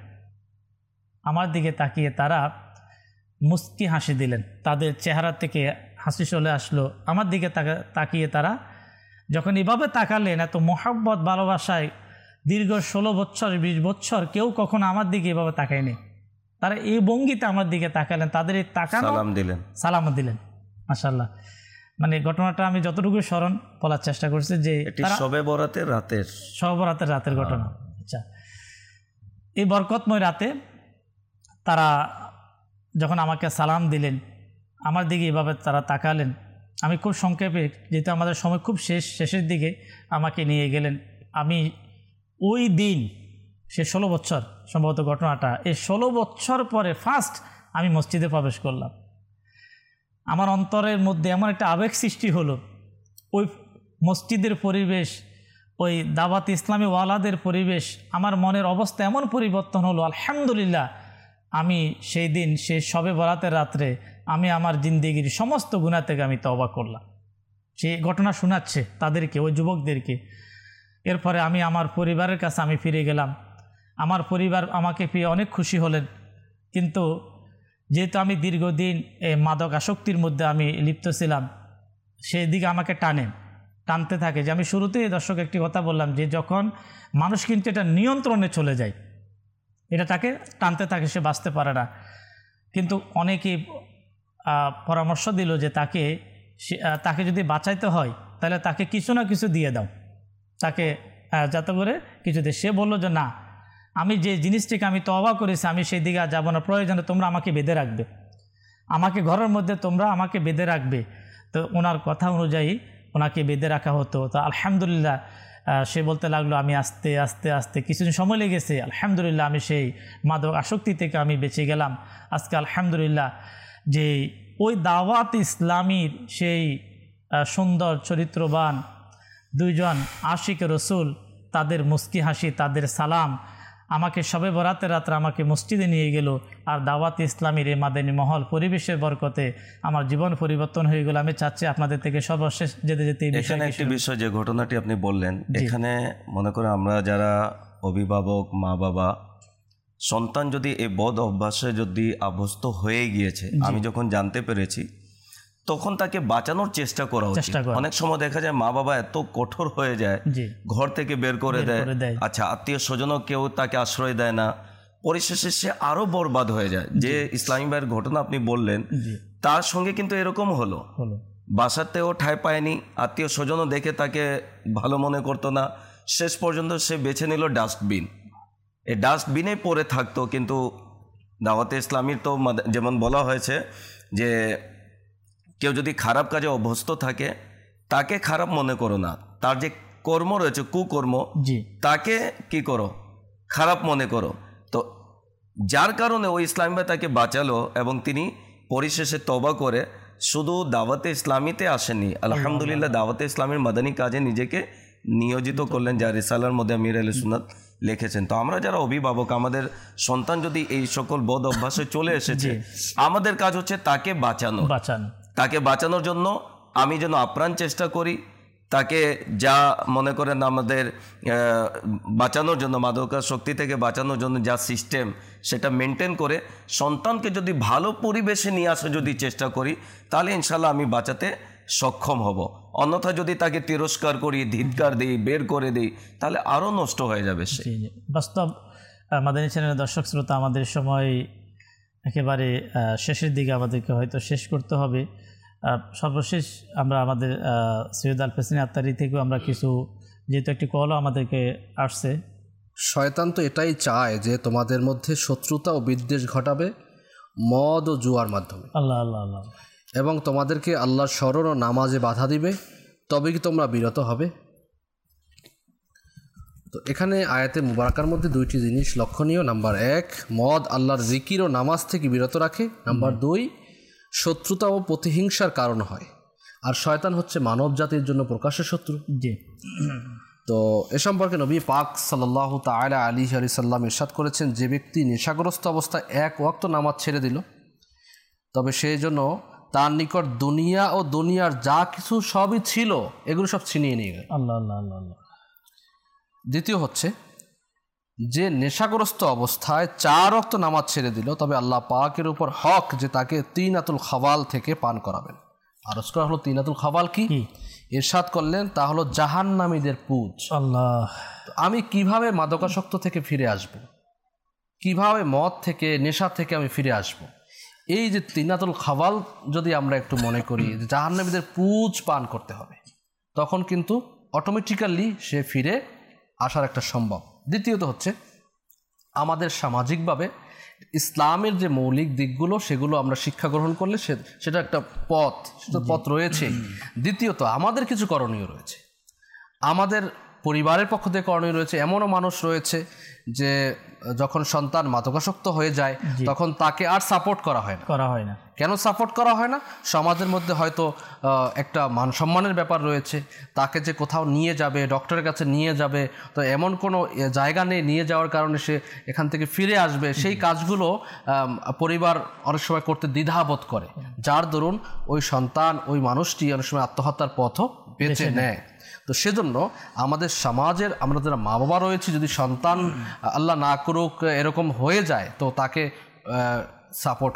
আমার দিকে তাকিয়ে তারা মুস্কি হাসি দিলেন, তাদের চেহারা থেকে হাসি চলে আসলো। আমার দিকে তাকিয়ে তারা যখন এভাবে তাকালেন, এত মহব্বত ভালোবাসায় দীর্ঘ 16 বছর 20 বছর কেউ কখনো আমার দিকে এভাবে তাকায়নি। তারা এই ভঙ্গিতে আমার দিকে তাকালেন, তাদের এই তাকানো সালাম দিলেন। মাশাআল্লাহ, মানে ঘটনাটা আমি যতটুকু স্মরণ বলার চেষ্টা করছি যে শবে বরাতের রাতের ঘটনা। আচ্ছা, এই বরকতময় রাতে তারা যখন আমাকে সালাম দিলেন, আমার দিকে এভাবে তারা তাকালেন, আমি খুব সংক্ষেপে, যেহেতু আমাদের সময় খুব শেষের দিকে আমাকে নিয়ে গেলেন। আমি ওই দিন, সে 16 বছর সম্ভবত ঘটনাটা, এই 16 বছর পরে ফার্স্ট আমি মসজিদে প্রবেশ করলাম। আমার অন্তরের মধ্যে এমন একটা আবেগ সৃষ্টি হলো, ওই মসজিদের পরিবেশ, ওই দাওয়াত ইসলামী ওয়ালাদের পরিবেশ, আমার মনের অবস্থা এমন পরিবর্তন হলো। আলহামদুলিল্লাহ, আমি সেই দিন, সেই শবে বরাতের রাত্রে আমি আমার জিন্দেগির সমস্ত গুনাহ থেকে আমি তওবা করলাম। সেই ঘটনা শোনাচ্ছে তাদেরকে, ওই যুবকদেরকে। এরপরে আমি আমার পরিবারের কাছে আমি ফিরে গেলাম। আমার পরিবার আমাকে পেয়ে অনেক খুশি হলেন, কিন্তু যেহেতু আমি দীর্ঘদিন এই মাদক আসক্তির মধ্যে আমি লিপ্ত ছিলাম, সেই দিকে আমাকে টানতে থাকে। যে আমি শুরুতেই দর্শক একটি কথা বললাম যে যখন মানুষ কিন্তু এটা নিয়ন্ত্রণে চলে যায়, এটা তাকে টানতে থাকে, সে বাঁচতে পারে না। কিন্তু অনেকেই পরামর্শ দিল যে তাকে যদি বাঁচাইতে হয় তাহলে তাকে কিছু না কিছু দিয়ে দাও, তাকে যাতে করে কিছু দিয়ে। সে বলল যে না, আমি যে জিনিসটিকে আমি তওবা করেছি আমি সেই দিকে আর যাবো না, প্রয়োজনে তোমরা আমাকে বেঁধে রাখবে, আমাকে ঘরের মধ্যে তোমরা আমাকে বেঁধে রাখবে। তো ওনার কথা অনুযায়ী ওনাকে বেঁধে রাখা হতো। তো আলহামদুলিল্লাহ, সে বলতে লাগলো আমি আস্তে আস্তে আস্তে কিছুদিন সময় লেগেছে, আলহামদুলিল্লাহ আমি সেই মাদক আসক্তি থেকে আমি বেঁচে গেলাম। আজকে আলহামদুলিল্লাহ যে ওই দাওয়াত ইসলামীর সেই সুন্দর চরিত্রবান 2 জন আশিক রসুল, তাদের মুস্কি হাসি, তাদের সালাম, আমাকে শবে বরাতের রাত্রে আমাকে মসজিদে নিয়ে গেল। আর দাওয়াত ইসলামীর এই মাদানী মহল পরিবেশের বরকতে আমার জীবন পরিবর্তন হয়ে গেল। আমি চাচ্ছি আপনাদের থেকে সর্বশেষ যেতে এখানে একটি বিষয়, যে ঘটনাটি আপনি বললেন, এখানে মনে করে আমরা যারা অভিভাবক, মা বাবা, সন্তান যদি এই বদ অভ্যাসে যদি অভ্যস্ত হয়ে গিয়েছে, আমি যখন জানতে পেরেছি তখন তাকে বাঁচানোর চেষ্টা করা উচিত। অনেক সময় দেখা যায় মা বাবা এত কঠোর হয়ে যায়, ঘর থেকে বের করে দেয়, আচ্ছা আত্মীয় স্বজনও কেউ তাকে আশ্রয় দেয় না, পরিশেষে সে আরো বরবাদ হয়ে যায়। যে ইসলামী ভাইয়ের ঘটনা আপনি বললেন, তার সঙ্গে কিন্তু এরকম হলো, বাসাতেও ঠাঁই পায়নি, আত্মীয় স্বজনও দেখে তাকে ভালো মনে করতো না, শেষ পর্যন্ত সে বেছে নিল ডাস্টবিন। এই ডাস্টবিনে পড়ে থাকতো। কিন্তু দাওয়াতে ইসলামীর তো যেমন বলা হয়েছে যে কেউ যদি খারাপ কাজে অভ্যস্ত থাকে তাকে খারাপ মনে করো না, তার যে কর্ম রয়েছে কুকর্ম, তাকে কি করো, খারাপ মনে করো। তো যার কারণে ওই ইসলামী ভাই তাকে বাঁচালো এবং তিনি পরিশেষে তওবা করে শুধু দাওয়াতে ইসলামীতে আসেননি, আলহামদুলিল্লাহ দাওয়াতে ইসলামীর মাদানী কাজে নিজেকে নিয়োজিত করলেন, যা রিসালার মধ্যে আমির আহলে সুন্নাত লিখেছেন। তো আমরা যারা অভিভাবক, আমাদের সন্তান যদি এই সকল বদ অভ্যাসে চলে এসেছে, আমাদের কাজ হচ্ছে তাকে বাঁচানো। তাকে বাঁচানোর জন্য আমি যেন আপ্রাণ চেষ্টা করি, তাকে যা মনে করেন আমাদের বাঁচানোর জন্য, মাদকাসক্তি থেকে বাঁচানোর জন্য যা সিস্টেম, সেটা মেনটেন করে সন্তানকে যদি ভালো পরিবেশে নিয়ে আসার যদি চেষ্টা করি, তাহলে ইনশাল্লাহ আমি বাঁচাতে সক্ষম হব। অন্যথা যদি তাকে তিরস্কার করি, ধিক্কার দিই, বের করে দিই, তাহলে আরও নষ্ট হয়ে যাবে সে। বাস্তব মাদানী চ্যানেলের দর্শক শ্রোতা, আমাদের সময় একেবারে শেষের দিকে, আমাদেরকে হয়তো শেষ করতে হবে। সর্বশেষ আমরা আমাদের সৈয়দ আল ফেসনি আত্মারি থেকেও আমরা কিছু, যেহেতু একটি কলও আমাদেরকে আসছে, শয়তান তো এটাই চায় যে তোমাদের মধ্যে শত্রুতা ও বিদ্বেষ ঘটাবে মদ ও জুয়ার মাধ্যমে, আল্লাহ আল্লাহ আল্লাহ, এবং তোমাদেরকে আল্লাহর স্মরণ ও নামাজে বাধা দিবে, তবে কি তোমরা বিরত হবে। তো এখানে আয়াতে মুবারাকার মধ্যে 2টি জিনিস লক্ষণীয়। নাম্বার 1, মদ আল্লাহর জিকির ও নামাজ থেকে বিরত রাখে। নাম্বার 2, শত্রুতা ও প্রতিহিংসার কারণ হয়। আর শয়তান হচ্ছে মানব জাতির জন্য প্রকাশ্য শত্রু। জি। তো এ সম্পর্কে নবী পাক সাল্লাল্লাহু তাআলা আলাইহি সাল্লাম ইরশাদ করেছেন, যে ব্যক্তি নেশাগ্রস্ত অবস্থায় এক ওয়াক্ত নামাজ ছেড়ে দিল, তবে সেই জন্য তার নিকট দুনিয়া ও দুনিয়ার যা কিছু সবই ছিল এগুলো সব ছিনিয়ে নিয়ে গেল। আল্লাহ আল্লাহ আল্লাহ আল্লাহ। দ্বিতীয় হচ্ছে, যে নেশাগ্রস্ত অবস্থায় 4 ওয়াক্ত নামাজ ছেড়ে দিল, তবে আল্লাহ পাকের উপর হক যে তাকে তিনাতুল খাবাল থেকে পান করাবেন। আরজ করা হলো তিনাতুল খাবাল কি? ইরশাদ করলেন তা হলো জাহান্নামীদের পুঁজ। আল্লাহ। আমি কিভাবে মাদকাসক্ত থেকে ফিরে আসব, কিভাবে মদ থেকে নেশা থেকে আমি ফিরে আসব, এই যে তিনাতুল খাবাল যদি আমরা একটু মনে করি যে জাহান্নামীদের পুঁজ পান করতে হবে, তখন কিন্তু অটোমেটিক্যালি সে ফিরে আসার একটা সম্ভব। দ্বিতীয়ত হচ্ছে, আমাদের সামাজিকভাবে ইসলামের যে মৌলিক দিকগুলো সেগুলো আমরা শিক্ষা গ্রহণ করলে সেটা একটা পথ রয়েছে। দ্বিতীয়ত আমাদের কিছু করণীয় রয়েছে, আমাদের পরিবারের পক্ষ থেকে করণীয় রয়েছে। এমনও মানুষ রয়েছে যে যখন সন্তান মাদকাসক্ত হয়ে যায় তখন তাকে আর সাপোর্ট করা হয় না। কেন সাপোর্ট করা হয় না? সমাজের মধ্যে হয়তো একটা মান সম্মানের ব্যাপার রয়েছে, তাকে যে কোথাও নিয়ে যাবে, ডক্টরের কাছে নিয়ে যাবে, তো এমন কোনো জায়গা নেই নিয়ে যাওয়ার কারণে সে এখান থেকে ফিরে আসবে, সেই কাজগুলো পরিবার অনেক সময় করতে দ্বিধাবোধ করে, যার দরুন ওই সন্তান, ওই মানুষটি অনেক সময় আত্মহত্যার পথও বেছে নেয়। তো সেজন্য আমাদের সমাজের আমরা যারা মা বাবা রয়েছি, যদি সন্তান আল্লাহ না করুক এরকম হয়ে যায়, তো তাকে সাপোর্ট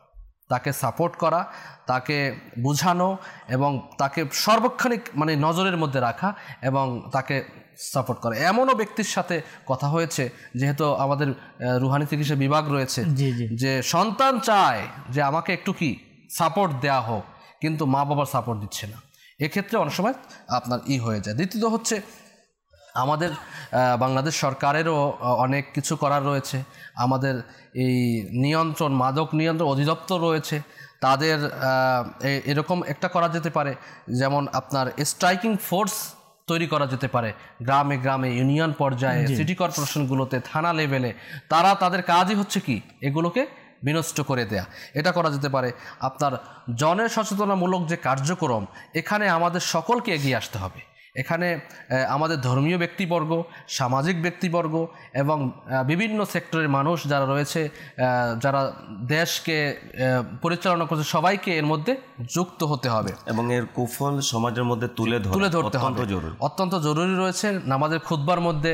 করা, তাকে বোঝানো এবং তাকে সর্বক্ষণিক মানে নজরের মধ্যে রাখা এবং তাকে সাপোর্ট করা। এমনও ব্যক্তির সাথে কথা হয়েছে, যেহেতু আমাদের রুহানি চিকিৎসা বিভাগ রয়েছে, যে সন্তান চায় যে আমাকে একটু কি সাপোর্ট দেওয়া হোক, কিন্তু মা বাবার সাপোর্ট দিচ্ছে না। এক্ষেত্রে অনেক সময় আপনার হয়ে যায়। দ্বিতীয়ত হচ্ছে, আমাদের বাংলাদেশ সরকারেরও অনেক কিছু করার রয়েছে। আমাদের এই মাদক নিয়ন্ত্রণ অধিদপ্তর রয়েছে, তাদের এরকম একটা করা যেতে পারে, যেমন আপনার স্ট্রাইকিং ফোর্স তৈরি করা যেতে পারে গ্রামে গ্রামে, ইউনিয়ন পর্যায়ে, সিটি কর্পোরেশনগুলোতে, থানা লেভেলে। তাদের কাজই হচ্ছে কি এগুলোকে বিনষ্ট করে দেয়া। এটা করা যেতে পারে। আপনার জনের সচেতনামূলক যে কার্যক্রম, এখানে আমাদের সকলকে এগিয়ে আসতে হবে। এখানে আমাদের ধর্মীয় ব্যক্তিবর্গ, সামাজিক ব্যক্তিবর্গ এবং বিভিন্ন সেক্টরের মানুষ যারা রয়েছে, যারা দেশকে পরিচালনা করছে, সবাইকে এর মধ্যে যুক্ত হতে হবে এবং এর কুফল সমাজের মধ্যে তুলে ধরতে হবে, অত্যন্ত জরুরি রয়েছে। নামাজের খুতবার মধ্যে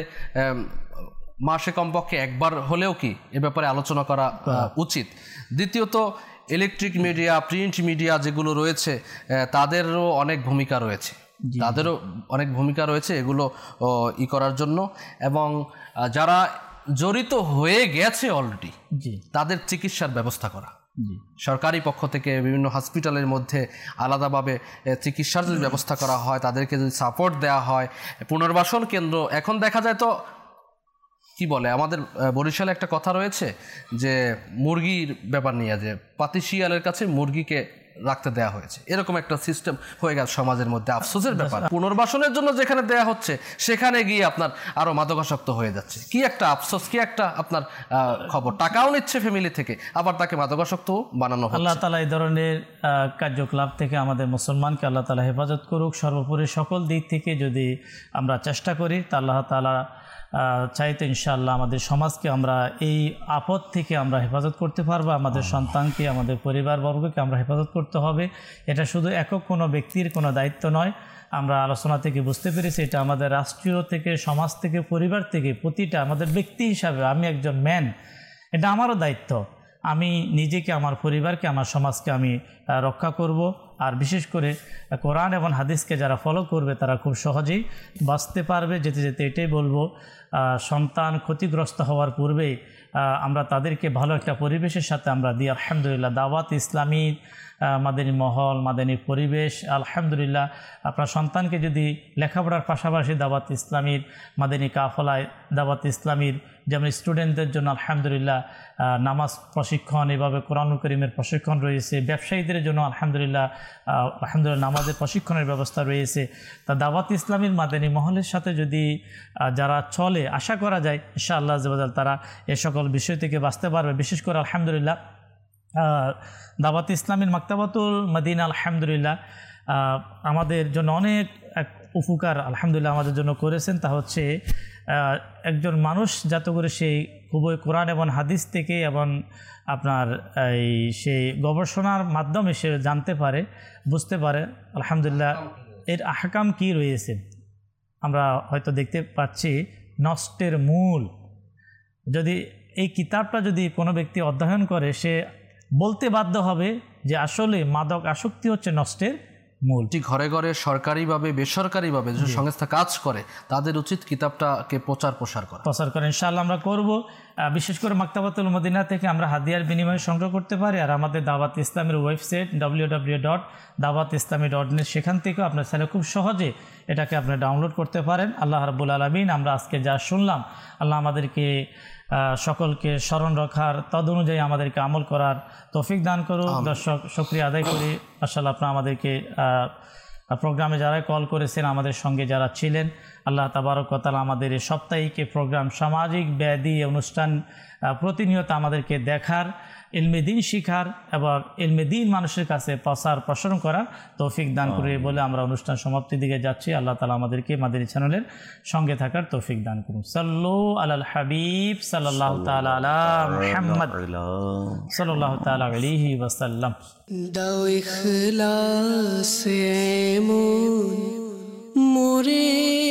মাসে কমপক্ষে একবার হলেও কি এ ব্যাপারে আলোচনা করা উচিত। দ্বিতীয়ত, ইলেকট্রিক মিডিয়া, প্রিন্ট মিডিয়া যেগুলো রয়েছে, তাদেরও অনেক ভূমিকা রয়েছে এগুলো করার জন্য, এবং যারা জড়িত হয়ে গেছে অলরেডি তাদের চিকিৎসার ব্যবস্থা করা। সরকারি পক্ষ থেকে বিভিন্ন হসপিটালের মধ্যে আলাদাভাবে চিকিৎসার যদি ব্যবস্থা করা হয়, তাদেরকে যদি সাপোর্ট দেওয়া হয়, পুনর্বাসন কেন্দ্র। এখন দেখা যায় তো কি বলে, আমাদের বরিশালে একটা কথা রয়েছে যে মুরগির ব্যাপার নিয়ে, যে পাতিশিয়ালের কাছে মুরগিকে রাখতে দেওয়া হয়েছে, এরকম একটা সিস্টেম হয়ে গেছে সমাজের মধ্যে। আফসোসের ব্যাপার, পুনর্বাসনের জন্য যেখানে দেয়া হচ্ছে সেখানে গিয়ে আপনার আরো মাদকাসক্ত হয়ে যাচ্ছে। কি একটা আফসোস, কি একটা আপনার খবর। টাকাও নিচ্ছে ফ্যামিলি থেকে, আবার তাকে মাদকাসক্ত বানানো হচ্ছে। আল্লাহ তাআলা এই ধরনের কার্যকলাপ থেকে আমাদের মুসলমানকে আল্লাহ তাআলা হেফাজত করুক। সর্বোপরি সকল দিক থেকে যদি আমরা চেষ্টা করি, তা আল্লাহ তাআলা চাইতে ইনশাআল্লাহ আমাদের সমাজকে আমরা এই আপদ থেকে আমরা হেফাজত করতে পারবো। আমাদের সন্তানকে, আমাদের পরিবারবর্গকে আমরা হেফাজত করতে হবে। এটা শুধু একক কোনো ব্যক্তির কোনো দায়িত্ব নয়। আমরা আলোচনা থেকে বুঝতে পেরেছি এটা আমাদের রাষ্ট্রীয় থেকে, সমাজ থেকে, পরিবার থেকে, প্রতিটা আমাদের ব্যক্তি হিসাবে, আমি একজন ম্যান, এটা আমারও দায়িত্ব। আমি নিজেকে, আমার পরিবারকে, আমার সমাজকে আমি রক্ষা করব। আর বিশেষ করে কোরআন এবং হাদিসকে যারা ফলো করবে তারা খুব সহজেই বাঁচতে পারবে। যেতে যেতে এটাই বলবো, সন্তান ক্ষতিগ্রস্ত হওয়ার পূর্বেই আমরা তাদেরকে ভালো একটা পরিবেশের সাথে আমরা দিই। আলহামদুলিল্লাহ, দাওয়াত ইসলামী, মাদানী মহল, মাদানী পরিবেশ, আলহামদুলিল্লাহ আপনার সন্তানকে যদি লেখাপড়ার পাশাপাশি দাওয়াত ইসলামীর, মাদানী কাফলায় দাওয়াত ইসলামীর যেমন স্টুডেন্টদের জন্য আলহামদুলিল্লাহ নামাজ প্রশিক্ষণ, এভাবে কোরআনুল কারীমের প্রশিক্ষণ রয়েছে। ব্যবসায়ীদের জন্য আলহামদুলিল্লাহ নামাজের প্রশিক্ষণের ব্যবস্থা রয়েছে। তা দাওয়াত ইসলামীর মাদানী মহলের সাথে যদি যারা চলে, আশা করা যায় ইনশাআল্লাহ তারা এ সকল বিষয় থেকে বাঁচতে পারবে। বিশেষ করে আলহামদুলিল্লাহ দাওয়াত ইসলামীর মাকতাবাতুল মদিনা আলহামদুলিল্লাহ আমাদের জন্য অনেক এক উপকার আলহামদুলিল্লাহ আমাদের জন্য করেছেন। তা হচ্ছে একজন মানুষ যাতে করে সেই খুবই কোরআন এবং হাদিস থেকে এবং আপনার এই সেই গবেষণার মাধ্যমে সে জানতে পারে, বুঝতে পারে আলহামদুলিল্লাহ এর আহকাম কি রয়েছে। আমরা হয়তো দেখতে পাচ্ছি নষ্টের মূল, যদি এই কিতাবটা যদি কোনো ব্যক্তি অধ্যয়ন করে সে বলতে বাধ্য হবে যে আসলে মাদক আসক্তি হচ্ছে নষ্টের মূল। ঘরে ঘরে সরকারিভাবে বেসরকারিভাবে যে সংস্থা কাজ করে তাদের উচিত কিতাবটাকে প্রচার করা ইনশাআল্লাহ আমরা করব। বিশেষ করে মাকতাবাতুল মদিনা থেকে আমরা হাদিয়ার বিনিময়ে সংগ্রহ করতে পারি, আর আমাদের দাওয়াত ইসলামের ওয়েবসাইট www.dawatislami.net সেখান থেকেও আপনার ছেলে খুব সহজে এটাকে আপনি ডাউনলোড করতে পারেন। আল্লাহ রাব্বুল আলামিন আমরা আজকে যা শুনলাম আল্লাহ আমাদেরকে সকলকে স্মরণ রাখার তদ অনুযায়ী আমাদেরকে আমল করার তৌফিক দান করুন। দর্শক শুকরিয়া আদায় করি মাশাআল্লাহ আপনারা আমাদেরকে প্রোগ্রামে যারা কল করেছেন, আমাদের সঙ্গে যারা ছিলেন, আল্লাহ তাবারক ওয়া তাআলা আমাদের এই সাপ্তাহিক প্রোগ্রাম সামাজিক ব্যাধি অনুষ্ঠান প্রতিনিয়ত আমাদেরকে দেখার, ইলমে দ্বীন শিখার এবং ইলমে দ্বীন মানুষের কাছে প্রসারণ করার তৌফিক দান করে বলে আমরা অনুষ্ঠান সমাপ্তির দিকে যাচ্ছি। আল্লাহ তাআলা আমাদেরকে মাদানী চ্যানেলের সঙ্গে থাকার তৌফিক দান করুন। সাল্লু আলাল হাবিব সাল্লাল্লাহু তাআলা আলা মুহাম্মদ সাল্লাল্লাহু তাআলা আলাইহি ওয়াসাল্লাম। দাও ইখলাস এমন মোরে